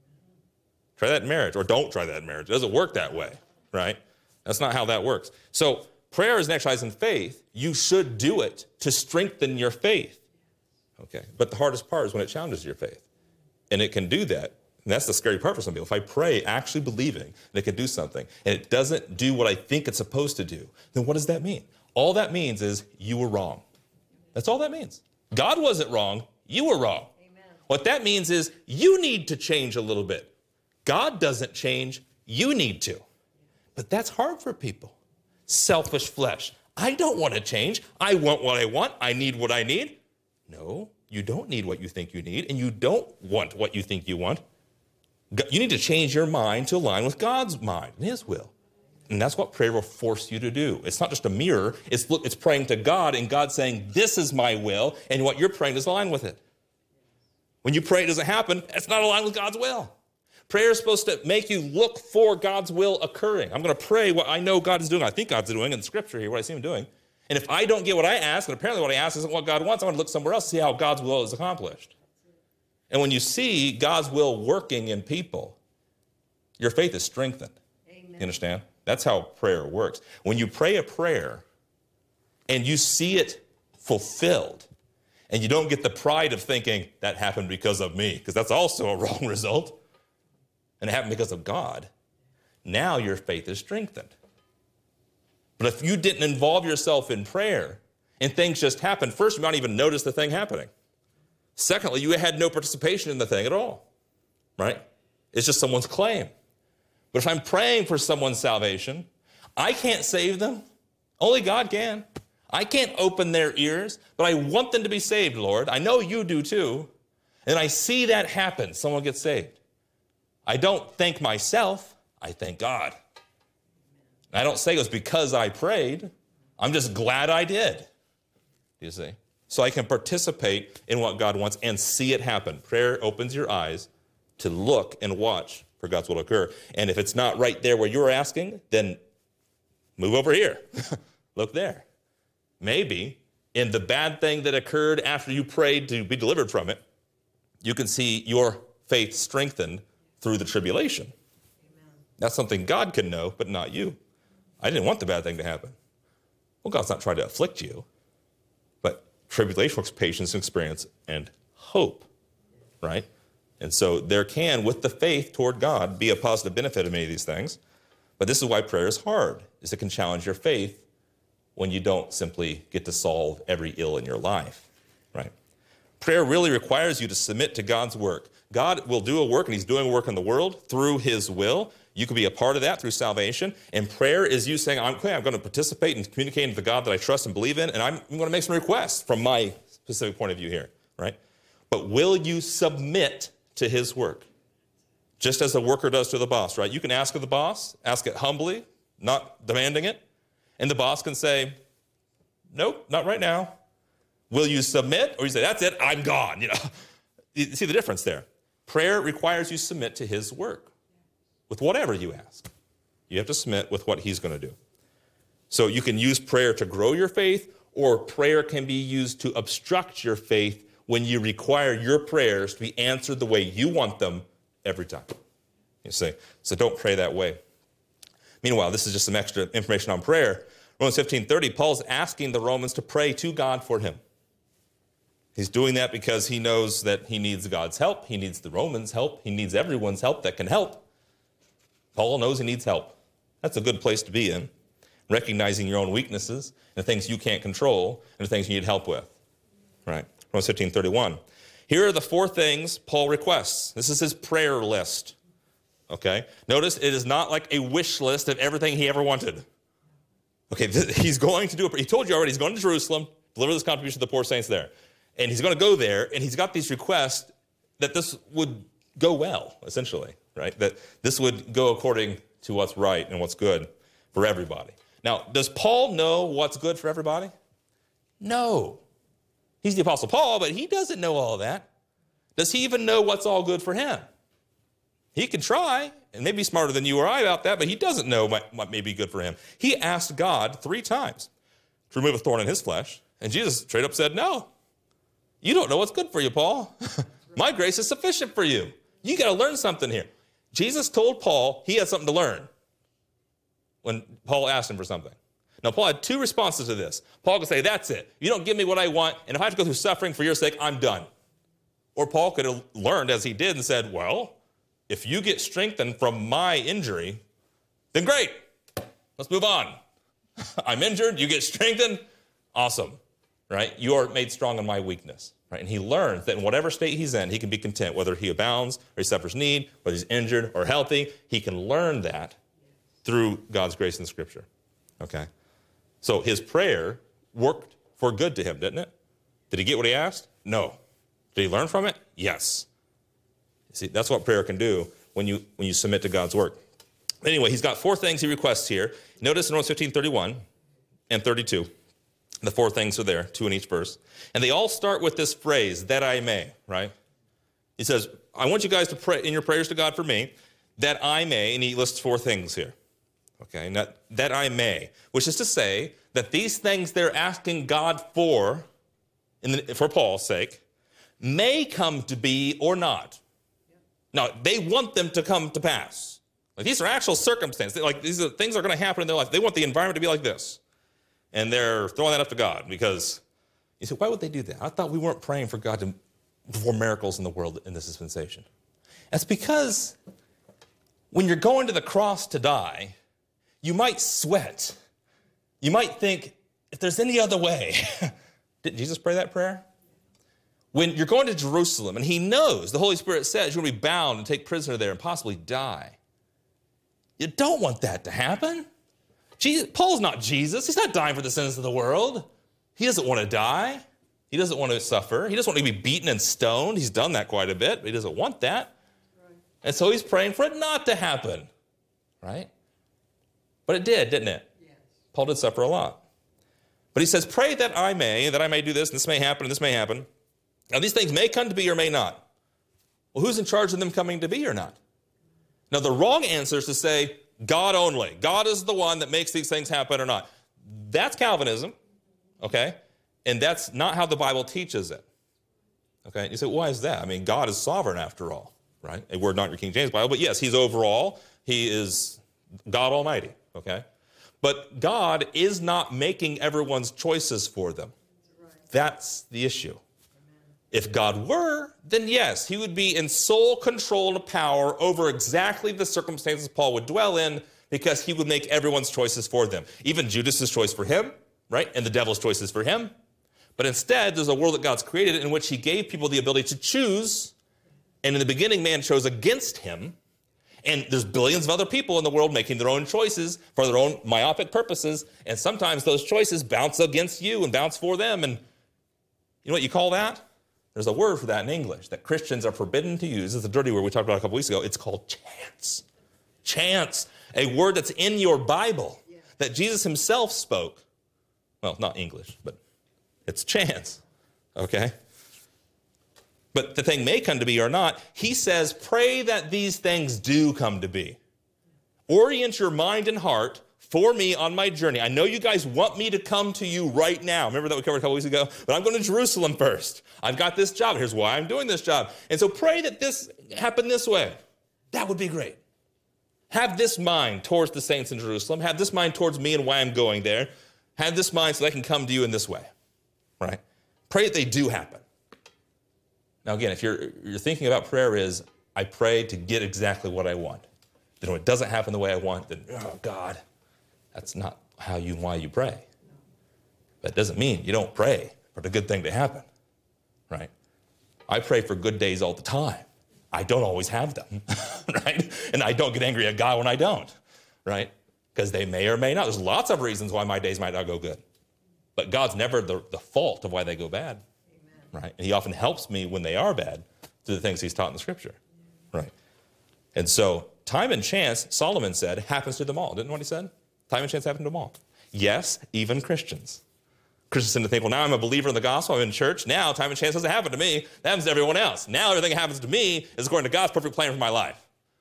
Try that in marriage, or don't try that in marriage. It doesn't work that way, right? That's not how that works. So prayer is an exercise in faith. You should do it to strengthen your faith. Okay? But the hardest part is when it challenges your faith. And it can do that. And that's the scary part for some people. If I pray actually believing that it can do something, and it doesn't do what I think it's supposed to do, then what does that mean? All that means is you were wrong. That's all that means. God wasn't wrong. You were wrong. Amen. What that means is you need to change a little bit. God doesn't change. You need to. But that's hard for people. Selfish flesh. I don't want to change. I want what I want. I need what I need. No, you don't need what you think you need, and you don't want what you think you want. You need to change your mind to align with God's mind and his will. And that's what prayer will force you to do. It's not just a mirror. It's praying to God and God saying, this is my will, and what you're praying is aligned with it. When you pray it doesn't happen, it's not aligned with God's will. Prayer is supposed to make you look for God's will occurring. I'm going to pray what I know God is doing. I think God's doing in the scripture here, what I see him doing. And if I don't get what I ask, and apparently what I ask isn't what God wants, I'm going to look somewhere else to see how God's will is accomplished. And when you see God's will working in people, your faith is strengthened. Amen. You understand? That's how prayer works. When you pray a prayer and you see it fulfilled, and you don't get the pride of thinking that happened because of me, because that's also a wrong result, and it happened because of God, now your faith is strengthened. But if you didn't involve yourself in prayer and things just happened, first, you might not even notice the thing happening. Secondly, you had no participation in the thing at all, right? It's just someone's claim. But if I'm praying for someone's salvation, I can't save them. Only God can. I can't open their ears, but I want them to be saved, Lord. I know you do too. And I see that happen. Someone gets saved. I don't thank myself. I thank God. I don't say it was because I prayed. I'm just glad I did. You see? So I can participate in what God wants and see it happen. Prayer opens your eyes to look and watch for God's will to occur. And if it's not right there where you're asking, then move over here. Look there. maybe in the bad thing that occurred after you prayed to be delivered from it, you can see your faith strengthened through the tribulation. Amen. That's something God can know, but not you. I didn't want the bad thing to happen. Well, God's not trying to afflict you, but tribulation works patience and experience and hope, right? And so there can, with the faith toward God, be a positive benefit of many of these things. But this is why prayer is hard, is it can challenge your faith when you don't simply get to solve every ill in your life, right? Prayer really requires you to submit to God's work. God will do a work, and he's doing a work in the world through his will. You can be a part of that through salvation. And prayer is you saying, I'm going to participate and communicate with the God that I trust and believe in, and I'm going to make some requests from my specific point of view here, right? But will you submit to his work? Just as a worker does to the boss, right? You can ask of the boss, ask it humbly, not demanding it, and the boss can say, nope, not right now. Will you submit? Or you say, that's it, I'm gone. You see the difference there. Prayer requires you submit to his work with whatever you ask. You have to submit with what he's going to do. So you can use prayer to grow your faith, or prayer can be used to obstruct your faith when you require your prayers to be answered the way you want them every time. You see, so don't pray that way. Meanwhile, this is just some extra information on prayer. Romans 15:30, Paul's asking the Romans to pray to God for him. He's doing that because he knows that he needs God's help. He needs the Romans' help. He needs everyone's help that can help. Paul knows he needs help. That's a good place to be in, recognizing your own weaknesses and the things you can't control and the things you need help with. Right? Romans 15:31. Here are the 4 things Paul requests. This is his prayer list. Okay? Notice it is not like a wish list of everything he ever wanted. Okay, he's going to do it. He told you already he's going to Jerusalem, deliver this contribution to the poor saints there. And he's going to go there, and he's got these requests that this would go well, essentially, right? That this would go according to what's right and what's good for everybody. Now, does Paul know what's good for everybody? No. He's the Apostle Paul, but he doesn't know all of that. Does he even know what's all good for him? He can try, and maybe smarter than you or I about that, but he doesn't know what may be good for him. He asked God 3 times to remove a thorn in his flesh, and Jesus straight up said, no. You don't know what's good for you, Paul. My grace is sufficient for you. You got to learn something here. Jesus told Paul he had something to learn when Paul asked him for something. Now, Paul had 2 responses to this. Paul could say, that's it. You don't give me what I want, and if I have to go through suffering for your sake, I'm done. Or Paul could have learned as he did and said, well, if you get strengthened from my injury, then great. Let's move on. I'm injured, you get strengthened, awesome. Right? You are made strong in my weakness. Right? And he learns that in whatever state he's in, he can be content, whether he abounds or he suffers need, whether he's injured or healthy. He can learn that through God's grace in Scripture. Okay? So his prayer worked for good to him, didn't it? Did he get what he asked? No. Did he learn from it? Yes. See, that's what prayer can do when you submit to God's work. Anyway, he's got 4 things he requests here. Notice in Romans 15:31 and 32. The 4 things are there, 2 in each verse. And they all start with this phrase, that I may, right? He says, I want you guys to pray in your prayers to God for me, that I may, and he lists 4 things here. Okay, that I may, which is to say that these things they're asking God for, for Paul's sake, may come to be or not. Now, they want them to come to pass. Like, these are actual circumstances. Like, these are things that are going to happen in their life. They want the environment to be like this. And they're throwing that up to God because you say, why would they do that? I thought we weren't praying for God to perform miracles in the world in this dispensation. That's because when you're going to the cross to die, you might sweat. You might think, if there's any other way. Didn't Jesus pray that prayer? When you're going to Jerusalem and he knows, the Holy Spirit says you're going to be bound and take prisoner there and possibly die. You don't want that to happen. Paul's not Jesus. He's not dying for the sins of the world. He doesn't want to die. He doesn't want to suffer. He doesn't want to be beaten and stoned. He's done that quite a bit, but he doesn't want that. Right. And so he's praying for it not to happen, right? But it did, didn't it? Yes. Paul did suffer a lot. But he says, pray that I may do this, and this may happen, and this may happen. Now, these things may come to be or may not. Well, who's in charge of them coming to be or not? Now, the wrong answer is to say, God only. God is the one that makes these things happen or not. That's Calvinism. okay? And that's not how the Bible teaches it, okay? And you say, why is that? I mean, God is sovereign after all, right? A word not your King James Bible, but yes, he's overall. He is God Almighty, okay? But God is not making everyone's choices for them. That's the issue. If God were, then yes, he would be in sole control and power over exactly the circumstances Paul would dwell in, because he would make everyone's choices for them. Even Judas's choice for him, right? And the devil's choices for him. But instead, there's a world that God's created in which he gave people the ability to choose. And in the beginning, man chose against him. And there's billions of other people in the world making their own choices for their own myopic purposes. And sometimes those choices bounce against you and bounce for them. And you know what you call that? There's a word for that in English that Christians are forbidden to use. It's a dirty word we talked about a couple weeks ago. It's called chance. Chance. A word that's in your Bible that Jesus himself spoke. Well, not English, but it's chance. Okay? But the thing may come to be or not. He says, pray that these things do come to be. Orient your mind and heart for me on my journey. I know you guys want me to come to you right now. Remember that we covered a couple weeks ago? But I'm going to Jerusalem first. I've got this job. Here's why I'm doing this job. And so pray that this happen this way. That would be great. Have this mind towards the saints in Jerusalem. Have this mind towards me and why I'm going there. Have this mind so that I can come to you in this way. Right? Pray that they do happen. Now again, if you're thinking about prayer is, I pray to get exactly what I want. Then when it doesn't happen the way I want, then, oh God, that's not why you pray. That doesn't mean you don't pray for the good thing to happen, right? I pray for good days all the time. I don't always have them, right? And I don't get angry at God when I don't, right? Because they may or may not. There's lots of reasons why my days might not go good. But God's never the fault of why they go bad, right? And he often helps me when they are bad through the things he's taught in the scripture, right? And so time and chance, Solomon said, happens to them all. Didn't what he said? Time and chance happen to them all. Yes, even Christians. Christians tend to think, well, now I'm a believer in the gospel, I'm in church. Now time and chance doesn't happen to me. That happens to everyone else. Now everything that happens to me is according to God's perfect plan for my life.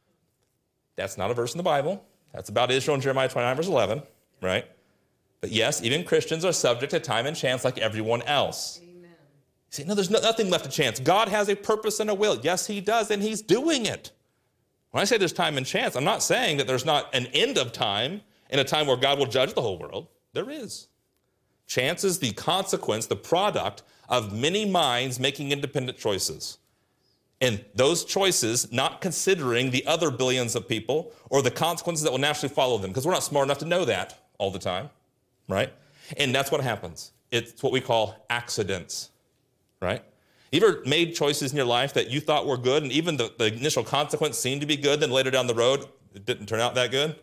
That's not a verse in the Bible. That's about Israel in Jeremiah 29, verse 11, right? But yes, even Christians are subject to time and chance like everyone else. Amen. You say, no, there's nothing left to chance. God has a purpose and a will. Yes, he does, and he's doing it. When I say there's time and chance, I'm not saying that there's not an end of time in a time where God will judge the whole world. There is. Chance is the consequence, the product of many minds making independent choices. And those choices, not considering the other billions of people or the consequences that will naturally follow them, because we're not smart enough to know that all the time, right? And that's what happens. It's what we call accidents, right? You ever made choices in your life that you thought were good, and even the initial consequence seemed to be good, then later down the road, it didn't turn out that good?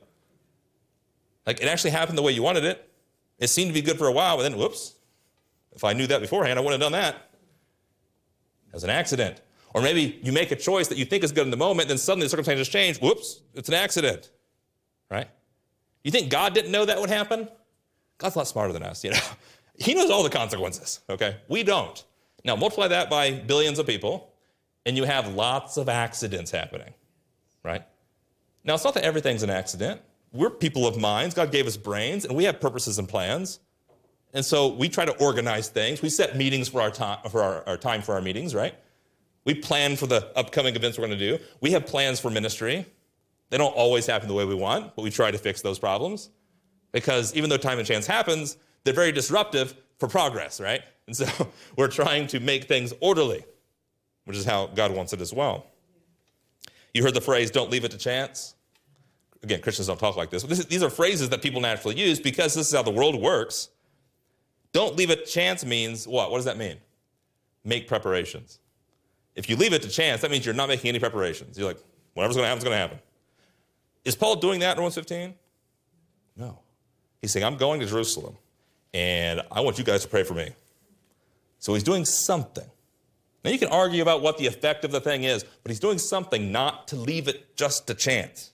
Like, it actually happened the way you wanted it. It seemed to be good for a while, but then, whoops. If I knew that beforehand, I wouldn't have done that. It was an accident. Or maybe you make a choice that you think is good in the moment, then suddenly the circumstances change. Whoops, it's an accident, right? You think God didn't know that would happen? God's a lot smarter than us, you know. He knows all the consequences, okay? We don't. Now, multiply that by billions of people, and you have lots of accidents happening, right? Now, it's not that everything's an accident. We're people of minds. God gave us brains, and we have purposes and plans. And so we try to organize things. We set meetings for our time for our meetings, right? We plan for the upcoming events we're going to do. We have plans for ministry. They don't always happen the way we want, but we try to fix those problems. Because even though time and chance happens, they're very disruptive for progress, right? And so we're trying to make things orderly, which is how God wants it as well. You heard the phrase, don't leave it to chance? Again, Christians don't talk like this. These are phrases that people naturally use because this is how the world works. Don't leave it to chance means what? What does that mean? Make preparations. If you leave it to chance, that means you're not making any preparations. You're like, whatever's going to happen is going to happen. Is Paul doing that in Romans 15? No. He's saying, I'm going to Jerusalem, and I want you guys to pray for me. So he's doing something. Now, you can argue about what the effect of the thing is, but he's doing something not to leave it just to chance.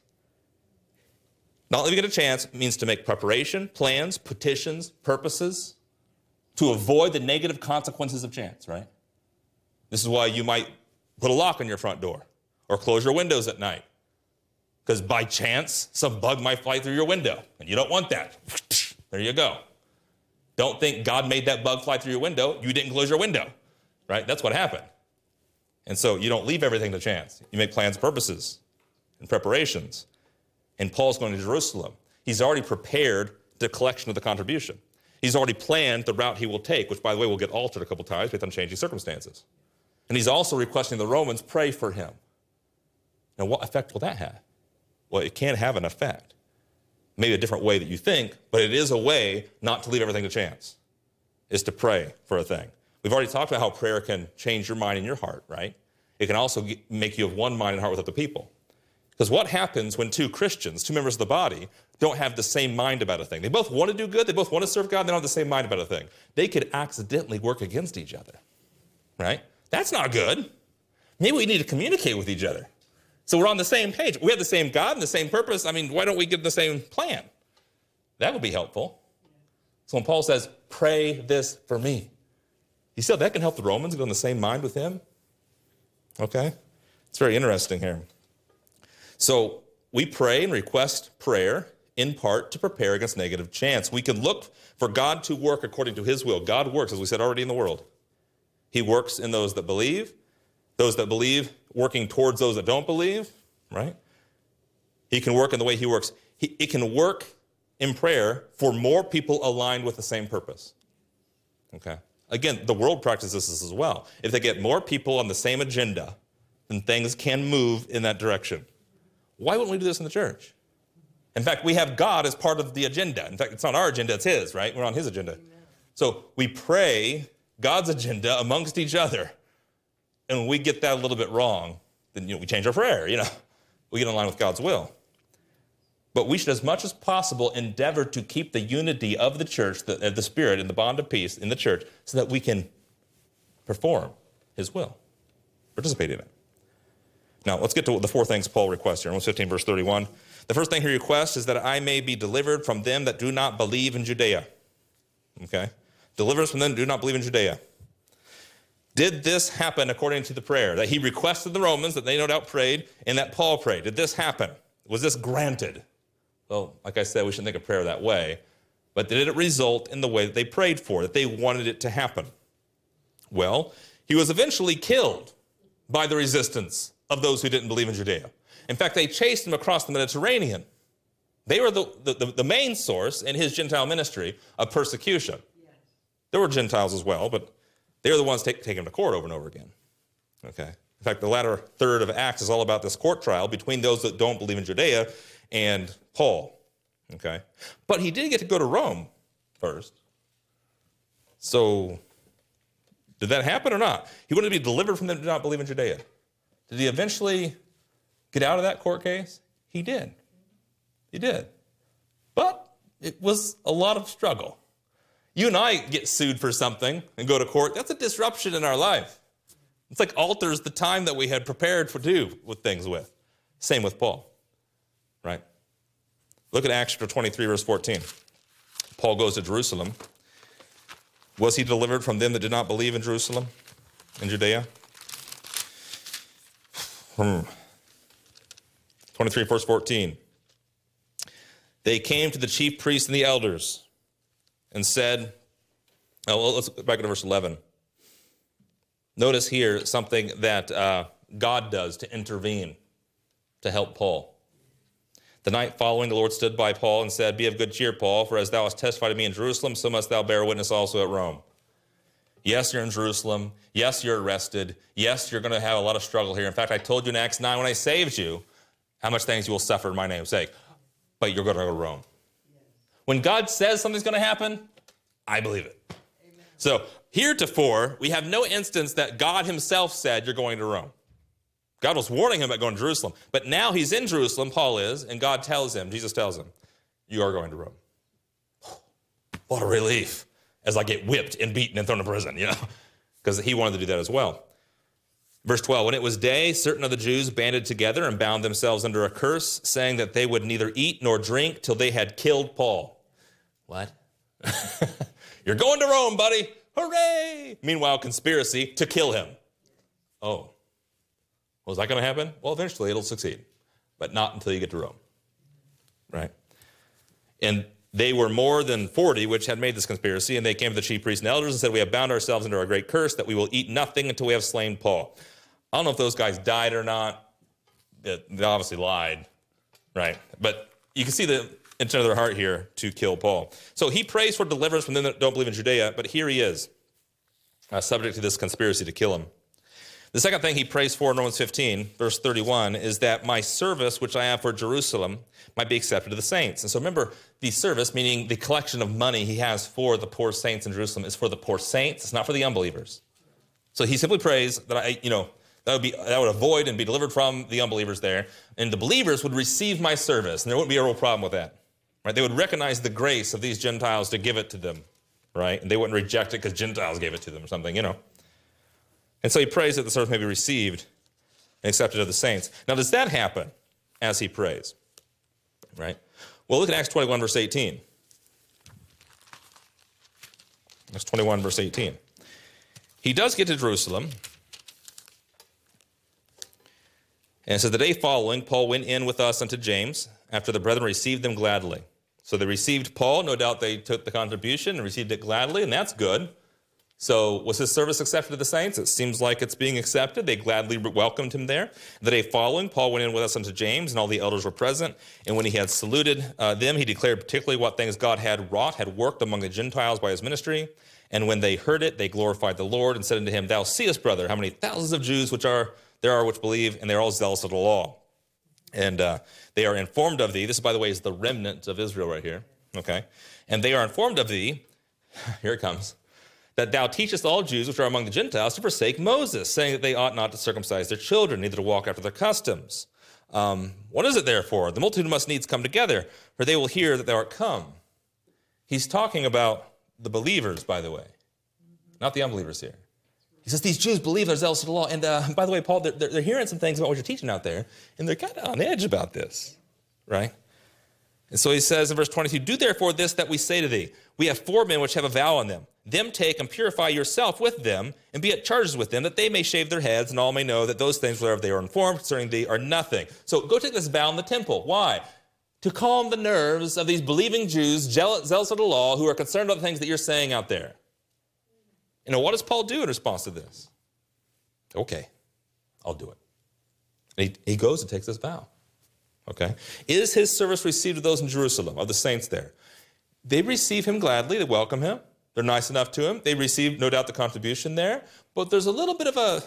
Not leaving it to chance means to make preparation, plans, petitions, purposes, to avoid the negative consequences of chance, right? This is why you might put a lock on your front door or close your windows at night. Because by chance, some bug might fly through your window, and you don't want that. There you go. Don't think God made that bug fly through your window. You didn't close your window, right? That's what happened. And so you don't leave everything to chance. You make plans, purposes, and preparations. And Paul's going to Jerusalem. He's already prepared the collection of the contribution. He's already planned the route he will take, which, by the way, will get altered a couple times based on changing circumstances. And he's also requesting the Romans pray for him. Now, what effect will that have? Well, it can have an effect. Maybe a different way that you think, but it is a way not to leave everything to chance, is to pray for a thing. We've already talked about how prayer can change your mind and your heart, right? It can also make you of one mind and heart with other people. Because what happens when two Christians, two members of the body, don't have the same mind about a thing? They both want to do good, they both want to serve God, they don't have the same mind about a thing. They could accidentally work against each other, right? That's not good. Maybe we need to communicate with each other. So we're on the same page. We have the same God and the same purpose. I mean, why don't we get the same plan? That would be helpful. So when Paul says, pray this for me, he said that can help the Romans get on the same mind with him. Okay? It's very interesting here. So we pray and request prayer in part to prepare against negative chance. We can look for God to work according to his will. God works, as we said already, in the world. He works in those that believe working towards those that don't believe, right? He can work in the way he works. It can work in prayer for more people aligned with the same purpose. Okay? Again, the world practices this as well. If they get more people on the same agenda, then things can move in that direction. Why wouldn't we do this in the church? In fact, we have God as part of the agenda. In fact, it's not our agenda, it's his, right? We're on his agenda. Amen. So we pray God's agenda amongst each other. And when we get that a little bit wrong, then we change our prayer, We get in line with God's will. But we should, as much as possible, endeavor to keep the unity of the church, the Spirit, and the bond of peace in the church so that we can perform his will, participate in it. Now, let's get to the four things Paul requests here. Romans 15, verse 31. The first thing he requests is that I may be delivered from them that do not believe in Judea. Okay? Deliverance from them that do not believe in Judea. Did this happen according to the prayer that he requested the Romans, that they no doubt prayed, and that Paul prayed? Did this happen? Was this granted? Well, like I said, we shouldn't think of prayer that way. But did it result in the way that they prayed for, that they wanted it to happen? Well, he was eventually killed by the resistance of those who didn't believe in Judea. In fact, they chased him across the Mediterranean. They were the main source in his Gentile ministry of persecution. Yes. There were Gentiles as well, but they were the ones taking him to court over and over again. Okay. In fact, the latter third of Acts is all about this court trial between those that don't believe in Judea and Paul. Okay. But he did get to go to Rome first. So did that happen or not? He wanted to be delivered from them who did not believe in Judea. Did he eventually get out of that court case? He did. He did. But it was a lot of struggle. You and I get sued for something and go to court. That's a disruption in our life. It's like alters the time that we had prepared to do with things with. Same with Paul, right? Look at Acts chapter 23, verse 14. Paul goes to Jerusalem. Was he delivered from them that did not believe in Jerusalem, in Judea? 23, verse 14. They came to the chief priests and the elders and said, let's go back to verse 11. Notice here something that God does to intervene, to help Paul. The night following, the Lord stood by Paul and said, be of good cheer, Paul, for as thou hast testified to me in Jerusalem, so must thou bear witness also at Rome. Yes, you're in Jerusalem. Yes, you're arrested. Yes, you're going to have a lot of struggle here. In fact, I told you in Acts 9 when I saved you, how much things you will suffer in my name's sake. But you're going to go to Rome. Yes. When God says something's going to happen, I believe it. Amen. So heretofore, we have no instance that God himself said you're going to Rome. God was warning him about going to Jerusalem. But now he's in Jerusalem, Paul is, and God tells him, Jesus tells him, you are going to Rome. What a relief as I get whipped and beaten and thrown in prison, because he wanted to do that as well. Verse 12, when it was day, certain of the Jews banded together and bound themselves under a curse, saying that they would neither eat nor drink till they had killed Paul. What? You're going to Rome, buddy. Hooray! Meanwhile, conspiracy to kill him. Oh. Well, is that going to happen? Well, eventually it'll succeed, but not until you get to Rome, right? And they were more than 40 which had made this conspiracy, and they came to the chief priests and elders and said, we have bound ourselves under a great curse that we will eat nothing until we have slain Paul. I don't know if those guys died or not. They obviously lied, right? But you can see the intent of their heart here to kill Paul. So he prays for deliverance from them that don't believe in Judea, but here he is, subject to this conspiracy to kill him. The second thing he prays for in Romans 15, verse 31, is that my service, which I have for Jerusalem, might be accepted of the saints. And so remember, the service, meaning the collection of money he has for the poor saints in Jerusalem, is for the poor saints. It's not for the unbelievers. So he simply prays that that would avoid and be delivered from the unbelievers there, and the believers would receive my service, and there wouldn't be a real problem with that. Right? They would recognize the grace of these Gentiles to give it to them, right? And they wouldn't reject it because Gentiles gave it to them or something, And so he prays that the service may be received and accepted of the saints. Now, does that happen as he prays? Right? Well, look at Acts 21, verse 18. Acts 21, verse 18. He does get to Jerusalem. And it says, the day following, Paul went in with us unto James, after the brethren received them gladly. So they received Paul. No doubt they took the contribution and received it gladly, and that's good. So was his service accepted to the saints? It seems like it's being accepted. They gladly welcomed him there. The day following, Paul went in with us unto James, and all the elders were present. And when he had saluted them, he declared particularly what things God had wrought, had worked among the Gentiles by his ministry. And when they heard it, they glorified the Lord and said unto him, thou seest, brother, how many thousands of Jews there are which believe, and they are all zealous of the law. And they are informed of thee. This, by the way, is the remnant of Israel right here. Okay? And they are informed of thee, here it comes, that thou teachest all Jews which are among the Gentiles to forsake Moses, saying that they ought not to circumcise their children, neither to walk after their customs. What is it therefore? The multitude must needs come together, for they will hear that thou art come. He's talking about the believers, by the way, not the unbelievers here. He says these Jews believe they're zealous of the law. And by the way, Paul, they're hearing some things about what you're teaching out there, and they're kind of on edge about this, right? And so he says in verse 22, do therefore this that we say to thee. We have 4 men which have a vow on them. Them take and purify yourself with them, and be at charges with them, that they may shave their heads, and all may know that those things whereof they are informed concerning thee are nothing. So go take this vow in the temple. Why? To calm the nerves of these believing Jews, zealous of the law, who are concerned about the things that you're saying out there. What does Paul do in response to this? Okay, I'll do it. And he goes and takes this vow. Okay? Is his service received of those in Jerusalem, of the saints there? They receive him gladly. They welcome him. They're nice enough to him. They receive, no doubt, the contribution there. But there's a little bit of a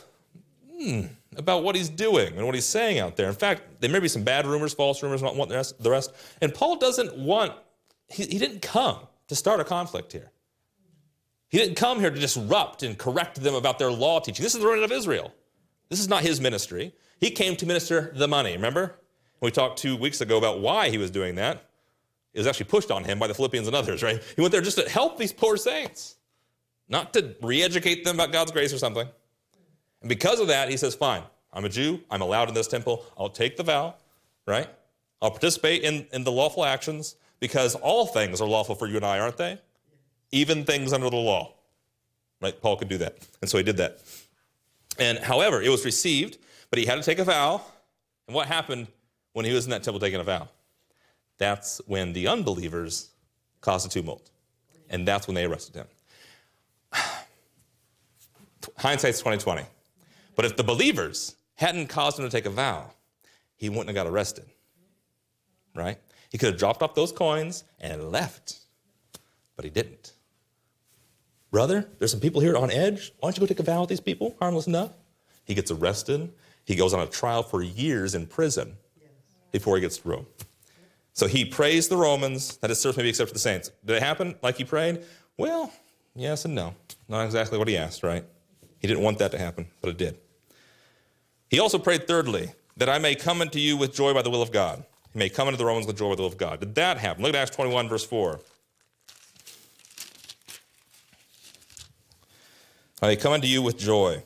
about what he's doing and what he's saying out there. In fact, there may be some bad rumors, false rumors, not want the rest. And Paul doesn't want, he didn't come to start a conflict here. He didn't come here to disrupt and correct them about their law teaching. This is the remnant of Israel. This is not his ministry. He came to minister the money, remember? We talked 2 weeks ago about why he was doing that. It was actually pushed on him by the Philippians and others, right? He went there just to help these poor saints, not to re-educate them about God's grace or something. And because of that, he says, fine, I'm a Jew. I'm allowed in this temple. I'll take the vow, right? I'll participate in the lawful actions because all things are lawful for you and I, aren't they? Even things under the law, right? Paul could do that. And so he did that. And however, it was received, but he had to take a vow. And what happened when he was in that temple taking a vow? That's when the unbelievers caused a tumult. And that's when they arrested him. Hindsight's 20/20. But if the believers hadn't caused him to take a vow, he wouldn't have got arrested, right? He could have dropped off those coins and left, but he didn't. Brother, there's some people here on edge. Why don't you go take a vow with these people? Harmless enough. He gets arrested. He goes on a trial for years in prison before he gets to Rome. So he prays the Romans that his service may be accepted to the saints. Did it happen like he prayed? Well, yes and no. Not exactly what he asked, right? He didn't want that to happen, but it did. He also prayed thirdly, that I may come unto you with joy by the will of God. He may come unto the Romans with joy by the will of God. Did that happen? Look at Acts 21, verse 4. I may come unto you with joy.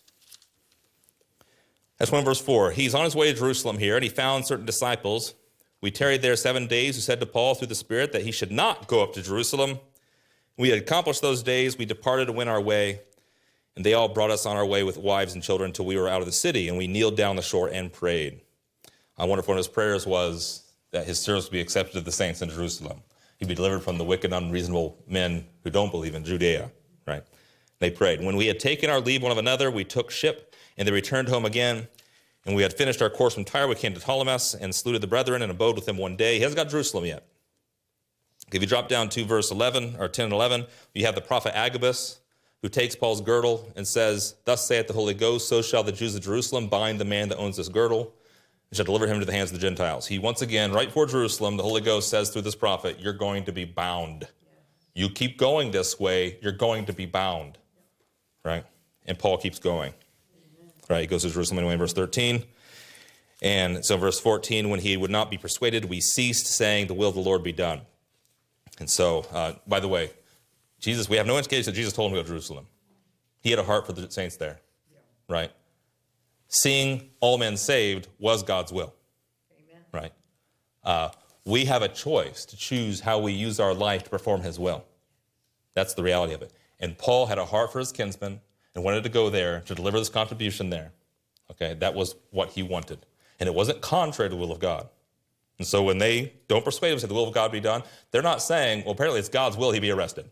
That's 1 verse 4. He's on his way to Jerusalem here, and he found certain disciples. We tarried there 7 days, who said to Paul through the Spirit that he should not go up to Jerusalem. We had accomplished those days. We departed and went our way, and they all brought us on our way with wives and children until we were out of the city, and we kneeled down the shore and prayed. I wonder if one of his prayers was that his service would be accepted of the saints in Jerusalem. He'd be delivered from the wicked, unreasonable men who don't believe in Judea, right? They prayed. When we had taken our leave one of another, we took ship, and they returned home again. And we had finished our course from Tyre. We came to Ptolemais and saluted the brethren and abode with them one day. He hasn't got Jerusalem yet. If you drop down to verse 11, or 10 and 11, you have the prophet Agabus, who takes Paul's girdle and says, "Thus saith the Holy Ghost, so shall the Jews of Jerusalem bind the man that owns this girdle, and shall deliver him to the hands of the Gentiles." He once again, right before Jerusalem, the Holy Ghost says through this prophet, you're going to be bound. You keep going this way, you're going to be bound. Right? And Paul keeps going. Right? He goes to Jerusalem anyway in verse 13. And so verse 14, when he would not be persuaded, we ceased, saying, the will of the Lord be done. And so, by the way, Jesus, we have no indication that Jesus told him to go to Jerusalem. He had a heart for the saints there. Right? Seeing all men saved was God's will. Amen. Right? We have a choice to choose how we use our life to perform his will. That's the reality of it. And Paul had a heart for his kinsmen and wanted to go there to deliver this contribution there. Okay, that was what he wanted. And it wasn't contrary to the will of God. And so when they don't persuade him, say the will of God be done, they're not saying, well, apparently it's God's will he be arrested.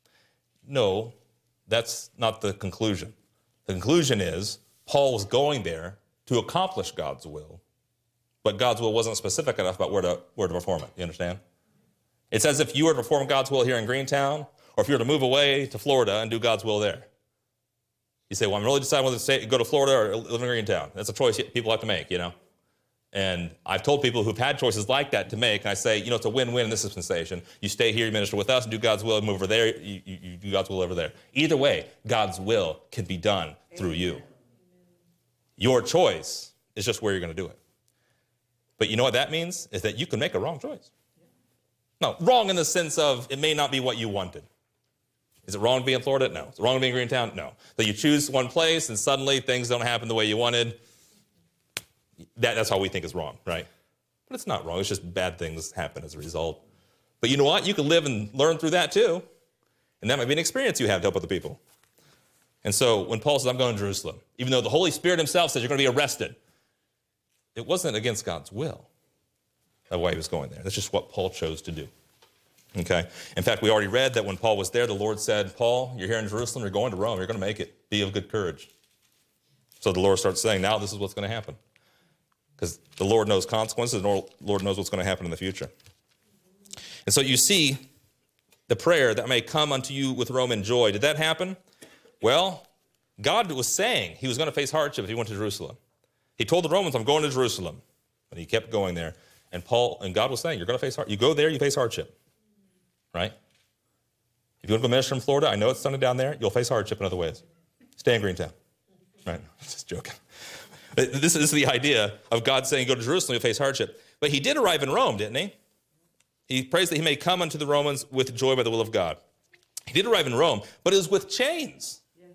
No, that's not the conclusion. The conclusion is Paul was going there to accomplish God's will, but God's will wasn't specific enough about where to perform it. You understand? It's as if you were to perform God's will here in Greentown, or if you were to move away to Florida and do God's will there. You say, well, I'm really deciding whether to go to Florida or live in Greentown. That's a choice people have to make, you know. And I've told people who've had choices like that to make, and I say, you know, it's a win-win in this dispensation. You stay here, you minister with us, and do God's will, and move over there, you do God's will over there. Either way, God's will can be done through you. Your choice is just where you're going to do it. But you know what that means? Is that you can make a wrong choice. No, wrong in the sense of it may not be what you wanted. Is it wrong to be in Florida? No. Is it wrong to be in Greentown? No. So you choose one place and suddenly things don't happen the way you wanted. That's how we think is wrong, right? But it's not wrong. It's just bad things happen as a result. But you know what? You can live and learn through that too. And that might be an experience you have to help other people. And so when Paul says, I'm going to Jerusalem, even though the Holy Spirit himself says you're going to be arrested, it wasn't against God's will. That's why he was going there. That's just what Paul chose to do. Okay? In fact, we already read that when Paul was there, the Lord said, Paul, you're here in Jerusalem, you're going to Rome, you're going to make it. Be of good courage. So the Lord starts saying, now this is what's going to happen. Because the Lord knows consequences, and the Lord knows what's going to happen in the future. And so you see the prayer that may come unto you with Roman joy. Did that happen? Well, God was saying he was going to face hardship if he went to Jerusalem. He told the Romans, I'm going to Jerusalem. And he kept going there. And God was saying, you're going to face hardship. You go there, you face hardship. Right? If you want to go minister in Florida, I know it's sunny down there, you'll face hardship in other ways. Stay in Greentown. Right? Just joking. This is the idea of God saying, go to Jerusalem, you'll face hardship. But he did arrive in Rome, didn't he? He prays that he may come unto the Romans with joy by the will of God. He did arrive in Rome, but it was with chains. Yeah.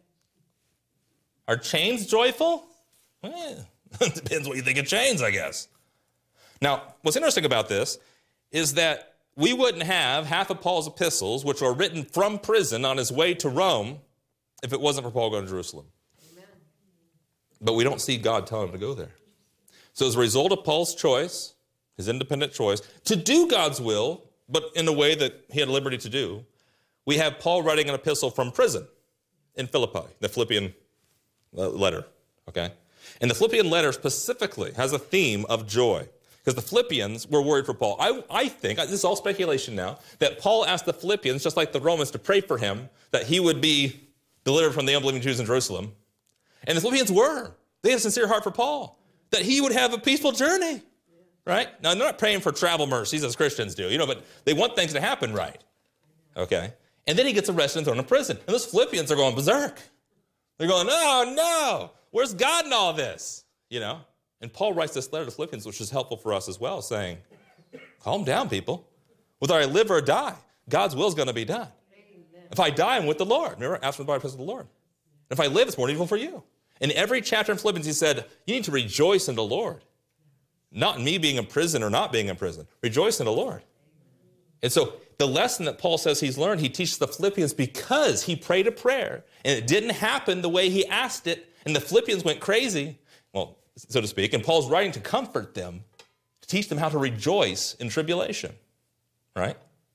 Are chains joyful? Depends what you think of chains, I guess. Now, what's interesting about this is that we wouldn't have half of Paul's epistles, which were written from prison on his way to Rome, if it wasn't for Paul going to Jerusalem. Amen. But we don't see God telling him to go there. So as a result of Paul's choice, his independent choice, to do God's will, but in a way that he had liberty to do, we have Paul writing an epistle from prison in Philippi, the Philippian letter, okay? And the Philippian letter specifically has a theme of joy, because the Philippians were worried for Paul. I think, this is all speculation now, that Paul asked the Philippians, just like the Romans, to pray for him, that he would be delivered from the unbelieving Jews in Jerusalem. And the Philippians were. They had a sincere heart for Paul, that he would have a peaceful journey, right? Now, they're not praying for travel mercies as Christians do, but they want things to happen right, okay? And then he gets arrested and thrown in prison. And those Philippians are going berserk. They're going, oh, no, where's God in all this, And Paul writes this letter to Philippians, which is helpful for us as well, saying, calm down, people. Whether I live or die, God's will is going to be done. Amen. If I die, I'm with the Lord. Remember, absent the body, present with the Lord. If I live, it's more evil for you. In every chapter in Philippians, he said, you need to rejoice in the Lord. Not in me being in prison or not being in prison. Rejoice in the Lord. And so the lesson that Paul says he's learned, he teaches the Philippians because he prayed a prayer, and it didn't happen the way he asked it, and the Philippians went crazy, well, so to speak, and Paul's writing to comfort them, to teach them how to rejoice in tribulation, right?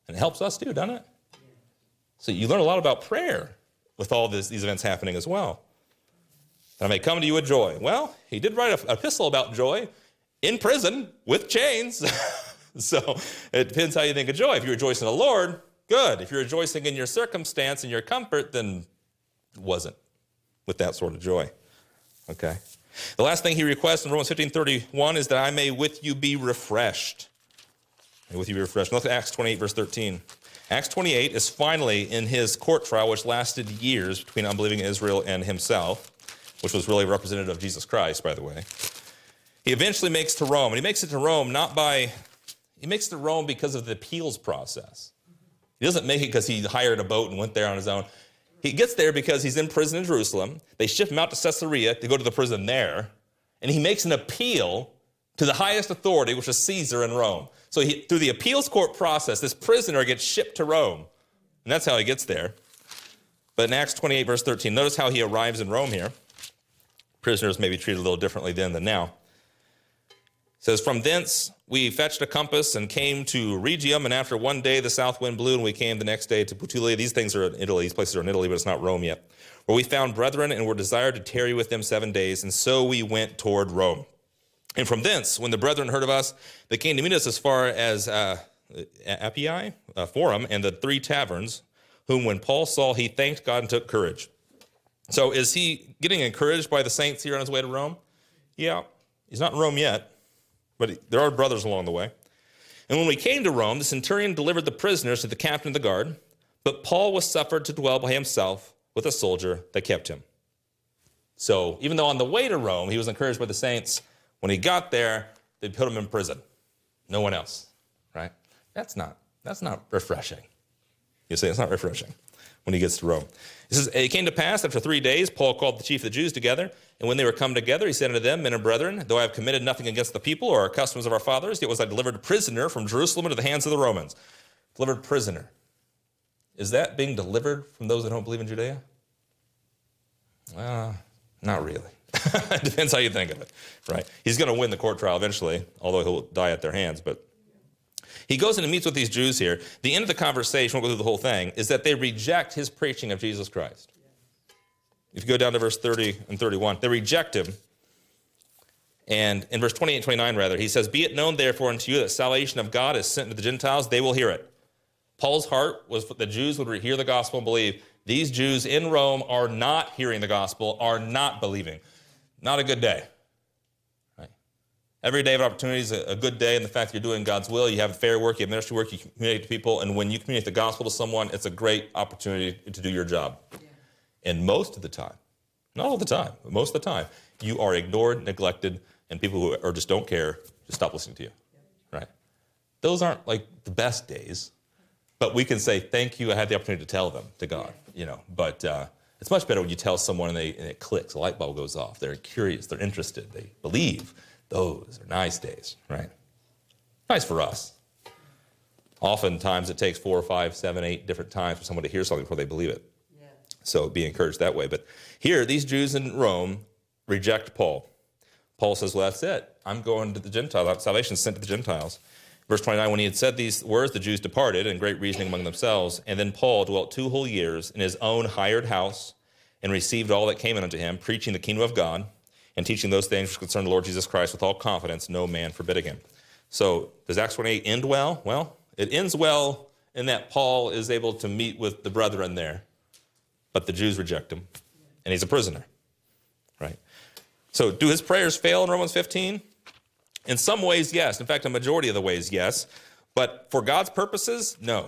And it helps us too, doesn't it? So you learn a lot about prayer with all these events happening as well. That I may come to you with joy. Well, he did write an epistle about joy in prison with chains. So it depends how you think of joy. If you rejoice in the Lord, good. If you're rejoicing in your circumstance and your comfort, then it wasn't with that sort of joy. Okay. The last thing he requests in Romans 15:31 is that I may with you be refreshed. May with you be refreshed. Look at Acts 28, verse 13. Acts 28 is finally in his court trial, which lasted years between unbelieving Israel and himself, which was really representative of Jesus Christ, by the way. He eventually makes to Rome, and he makes it to Rome he makes it to Rome because of the appeals process. He doesn't make it because he hired a boat and went there on his own. He gets there because he's in prison in Jerusalem. They ship him out to Caesarea to go to the prison there, and he makes an appeal to the highest authority, which is Caesar in Rome. So through the appeals court process, this prisoner gets shipped to Rome, and that's how he gets there. But in Acts 28, verse 13, notice how he arrives in Rome here. Prisoners may be treated a little differently then than now. It says, from thence we fetched a compass and came to Rhegium, and after one day the south wind blew, and we came the next day to Puteoli. These things are in Italy. These places are in Italy, but it's not Rome yet. Where we found brethren and were desired to tarry with them 7 days, and so we went toward Rome. And from thence, when the brethren heard of us, they came to meet us as far as Appii, Forum, and the 3 taverns, whom when Paul saw, he thanked God and took courage. So is he getting encouraged by the saints here on his way to Rome? Yeah, he's not in Rome yet, but there are brothers along the way. And when we came to Rome, the centurion delivered the prisoners to the captain of the guard, but Paul was suffered to dwell by himself with a soldier that kept him. So even though on the way to Rome, he was encouraged by the saints, when he got there, they put him in prison. No one else, right? That's not refreshing. You say it's not refreshing when he gets to Rome. It says, it came to pass after 3 days, Paul called the chief of the Jews together, and when they were come together, he said unto them, men and brethren, though I have committed nothing against the people or our customs of our fathers, yet was I delivered a prisoner from Jerusalem into the hands of the Romans. Delivered prisoner. Is that being delivered from those that don't believe in Judea? Not really. It depends how you think of it, right? He's going to win the court trial eventually, although he'll die at their hands. But he goes in and meets with these Jews here. The end of the conversation, we'll go through the whole thing, is that they reject his preaching of Jesus Christ. If you go down to verse 30 and 31, they reject him. And in verse 28 and 29, rather, he says, be it known, therefore, unto you that salvation of God is sent to the Gentiles, they will hear it. Paul's heart was that the Jews would hear the gospel and believe. These Jews in Rome are not hearing the gospel, are not believing. Not a good day. Right? Every day of opportunity is a good day in the fact that you're doing God's will. You have fair work, you have ministry work, you communicate to people, and when you communicate the gospel to someone, it's a great opportunity to do your job. Yeah. And most of the time, not all the time, but most of the time, you are ignored, neglected, and people who are just don't care just stop listening to you. Yeah. Right? Those aren't like the best days, but we can say, thank you, I had the opportunity to tell them to God, but it's much better when you tell someone and it clicks, a light bulb goes off. They're curious, they're interested, they believe. Those are nice days, right? Nice for us. Oftentimes it takes 4, 5, 7, 8 different times for someone to hear something before they believe it. Yeah. So be encouraged that way. But here, these Jews in Rome reject Paul. Paul says, well, that's it. I'm going to the Gentiles. Salvation is sent to the Gentiles. Verse 29, when he had said these words, the Jews departed, in great reasoning among themselves. And then Paul dwelt 2 whole years in his own hired house, and received all that came in unto him, preaching the kingdom of God, and teaching those things which concern the Lord Jesus Christ with all confidence, no man forbidding him. So does Acts 28 end well? Well, it ends well in that Paul is able to meet with the brethren there, but the Jews reject him, and he's a prisoner, right? So do his prayers fail in Romans 15? In some ways, yes. In fact, a majority of the ways, yes. But for God's purposes, no.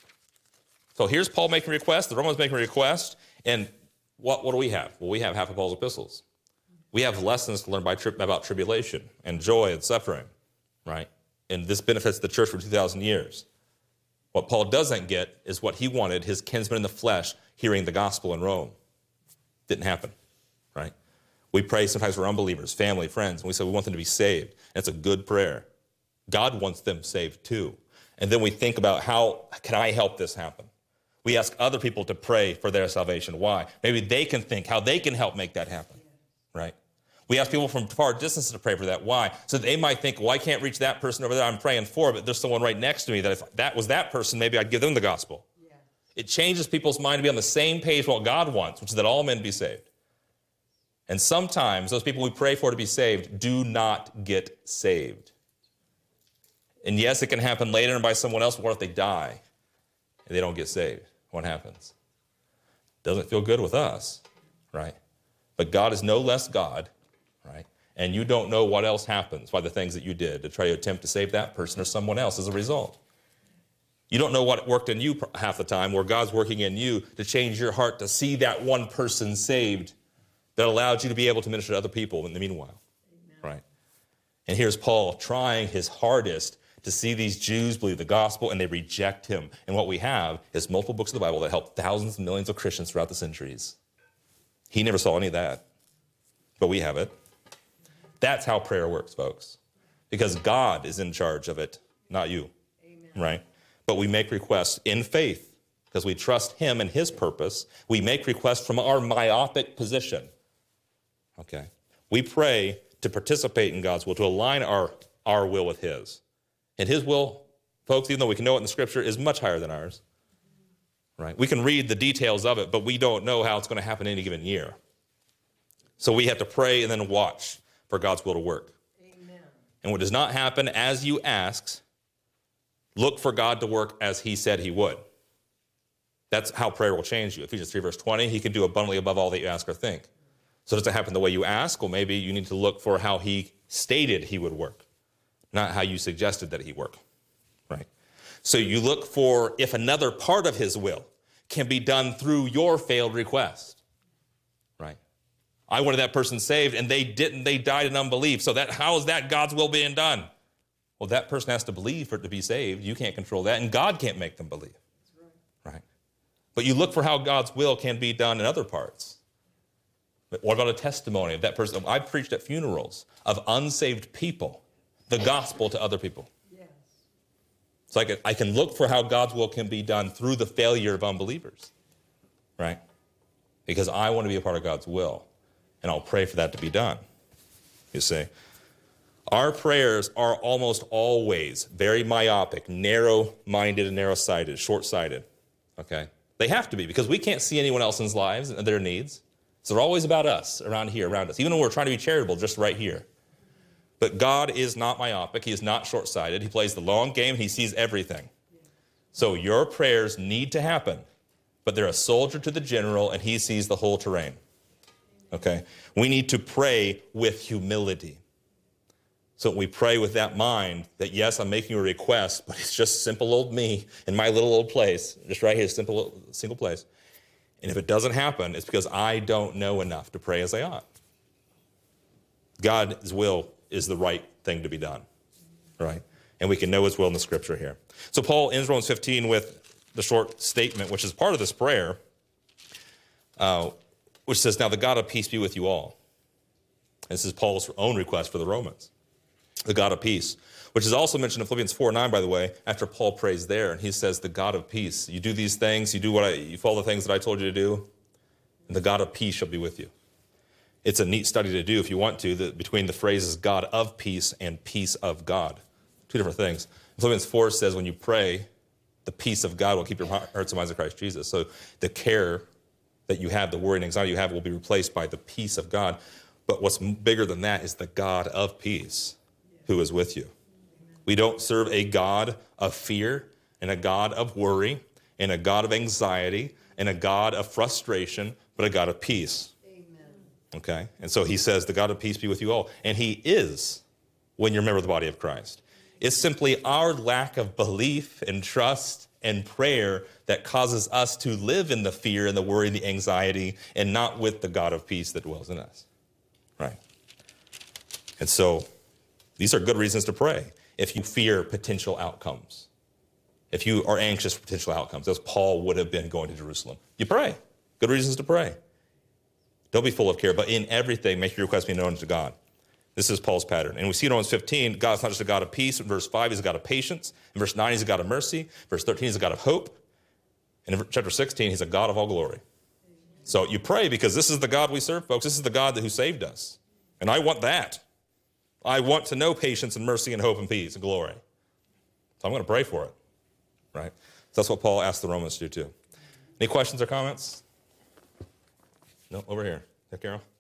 So here's Paul making a request. The Romans making a request. And what do we have? Well, we have half of Paul's epistles. We have lessons to learn about tribulation and joy and suffering, right? And this benefits the church for 2,000 years. What Paul doesn't get is what he wanted, his kinsmen in the flesh, hearing the gospel in Rome. Didn't happen, right? We pray sometimes for unbelievers, family, friends, and we say we want them to be saved. And it's a good prayer. God wants them saved too. And then we think about how can I help this happen? We ask other people to pray for their salvation. Why? Maybe they can think how they can help make that happen, right? We ask people from far distances to pray for that. Why? So they might think, well, I can't reach that person over there I'm praying for, but there's someone right next to me that if that was that person, maybe I'd give them the gospel. Yeah. It changes people's mind to be on the same page with what God wants, which is that all men be saved. And sometimes those people we pray for to be saved do not get saved. And yes, it can happen later and by someone else, but what if they die and they don't get saved? What happens? Doesn't feel good with us, right? But God is no less God. Right? And you don't know what else happens by the things that you did to try to attempt to save that person or someone else as a result. You don't know what worked in you half the time, where God's working in you to change your heart to see that one person saved that allowed you to be able to minister to other people in the meanwhile. Amen. Right? And here's Paul trying his hardest to see these Jews believe the gospel, and they reject him. And what we have is multiple books of the Bible that helped thousands and millions of Christians throughout the centuries. He never saw any of that, but we have it. That's how prayer works, folks, because God is in charge of it, not you. Amen. Right? But we make requests in faith because we trust him and his purpose. We make requests from our myopic position. Okay? We pray to participate in God's will, to align our will with his. And his will, folks, even though we can know it in the scripture, is much higher than ours. Right? We can read the details of it, but we don't know how it's going to happen in any given year. So we have to pray and then watch for God's will to work. Amen. And what does not happen as you ask, look for God to work as he said he would. That's how prayer will change you. Ephesians 3 verse 20, he can do abundantly above all that you ask or think. So does it happen the way you ask? Well, maybe you need to look for how he stated he would work, not how you suggested that he work. Right? So you look for if another part of his will can be done through your failed request. Right? I wanted that person saved, and they didn't. They died in unbelief. So how is that God's will being done? Well, that person has to believe for it to be saved. You can't control that, and God can't make them believe. Right? But you look for how God's will can be done in other parts. But what about a testimony of that person? I've preached at funerals of unsaved people, the gospel to other people. Yes. So I can look for how God's will can be done through the failure of unbelievers. Right? Because I want to be a part of God's will. And I'll pray for that to be done, you see. Our prayers are almost always very myopic, narrow-minded and narrow-sighted, short-sighted, okay? They have to be because we can't see anyone else's lives and their needs. So they're always about us, around here, around us, even when we're trying to be charitable just right here. But God is not myopic. He is not short-sighted. He plays the long game. He sees everything. So your prayers need to happen, but they're a soldier to the general, and he sees the whole terrain. Okay? We need to pray with humility. So we pray with that mind that, yes, I'm making a request, but it's just simple old me in my little old place, just right here, single place. And if it doesn't happen, it's because I don't know enough to pray as I ought. God's will is the right thing to be done, right? And we can know his will in the scripture here. So Paul ends Romans 15 with the short statement, which is part of this prayer, which says, now the God of peace be with you all. This is Paul's own request for the Romans. The God of peace, which is also mentioned in Philippians 4:9, by the way, after Paul prays there, and he says, the God of peace. You do these things, you follow the things that I told you to do, and the God of peace shall be with you. It's a neat study to do if you want to, between the phrases God of peace and peace of God. Two different things. Philippians 4 says when you pray, the peace of God will keep your hearts and minds in Christ Jesus. So the care that you have, the worry and anxiety you have will be replaced by the peace of God. But what's bigger than that is the God of peace who is with you. We don't serve a God of fear and a God of worry and a God of anxiety and a God of frustration, but a God of peace. Amen. Okay? And so he says, the God of peace be with you all. And he is when you're a member of the body of Christ. It's simply our lack of belief and trust and prayer that causes us to live in the fear and the worry and the anxiety and not with the God of peace that dwells in us. Right? And so these are good reasons to pray if you fear potential outcomes. If you are anxious for potential outcomes, as Paul would have been going to Jerusalem. You pray. Good reasons to pray. Don't be full of care, but in everything, make your requests be known to God. This is Paul's pattern. And we see in Romans 15, God's not just a God of peace. In verse 5, he's a God of patience. In verse 9, he's a God of mercy. Verse 13, he's a God of hope. And in chapter 16, he's a God of all glory. So you pray because this is the God we serve, folks. This is the God who saved us. And I want that. I want to know patience and mercy and hope and peace and glory. So I'm going to pray for it, right? So that's what Paul asked the Romans to do too. Any questions or comments? No, over here. Yeah, Carol?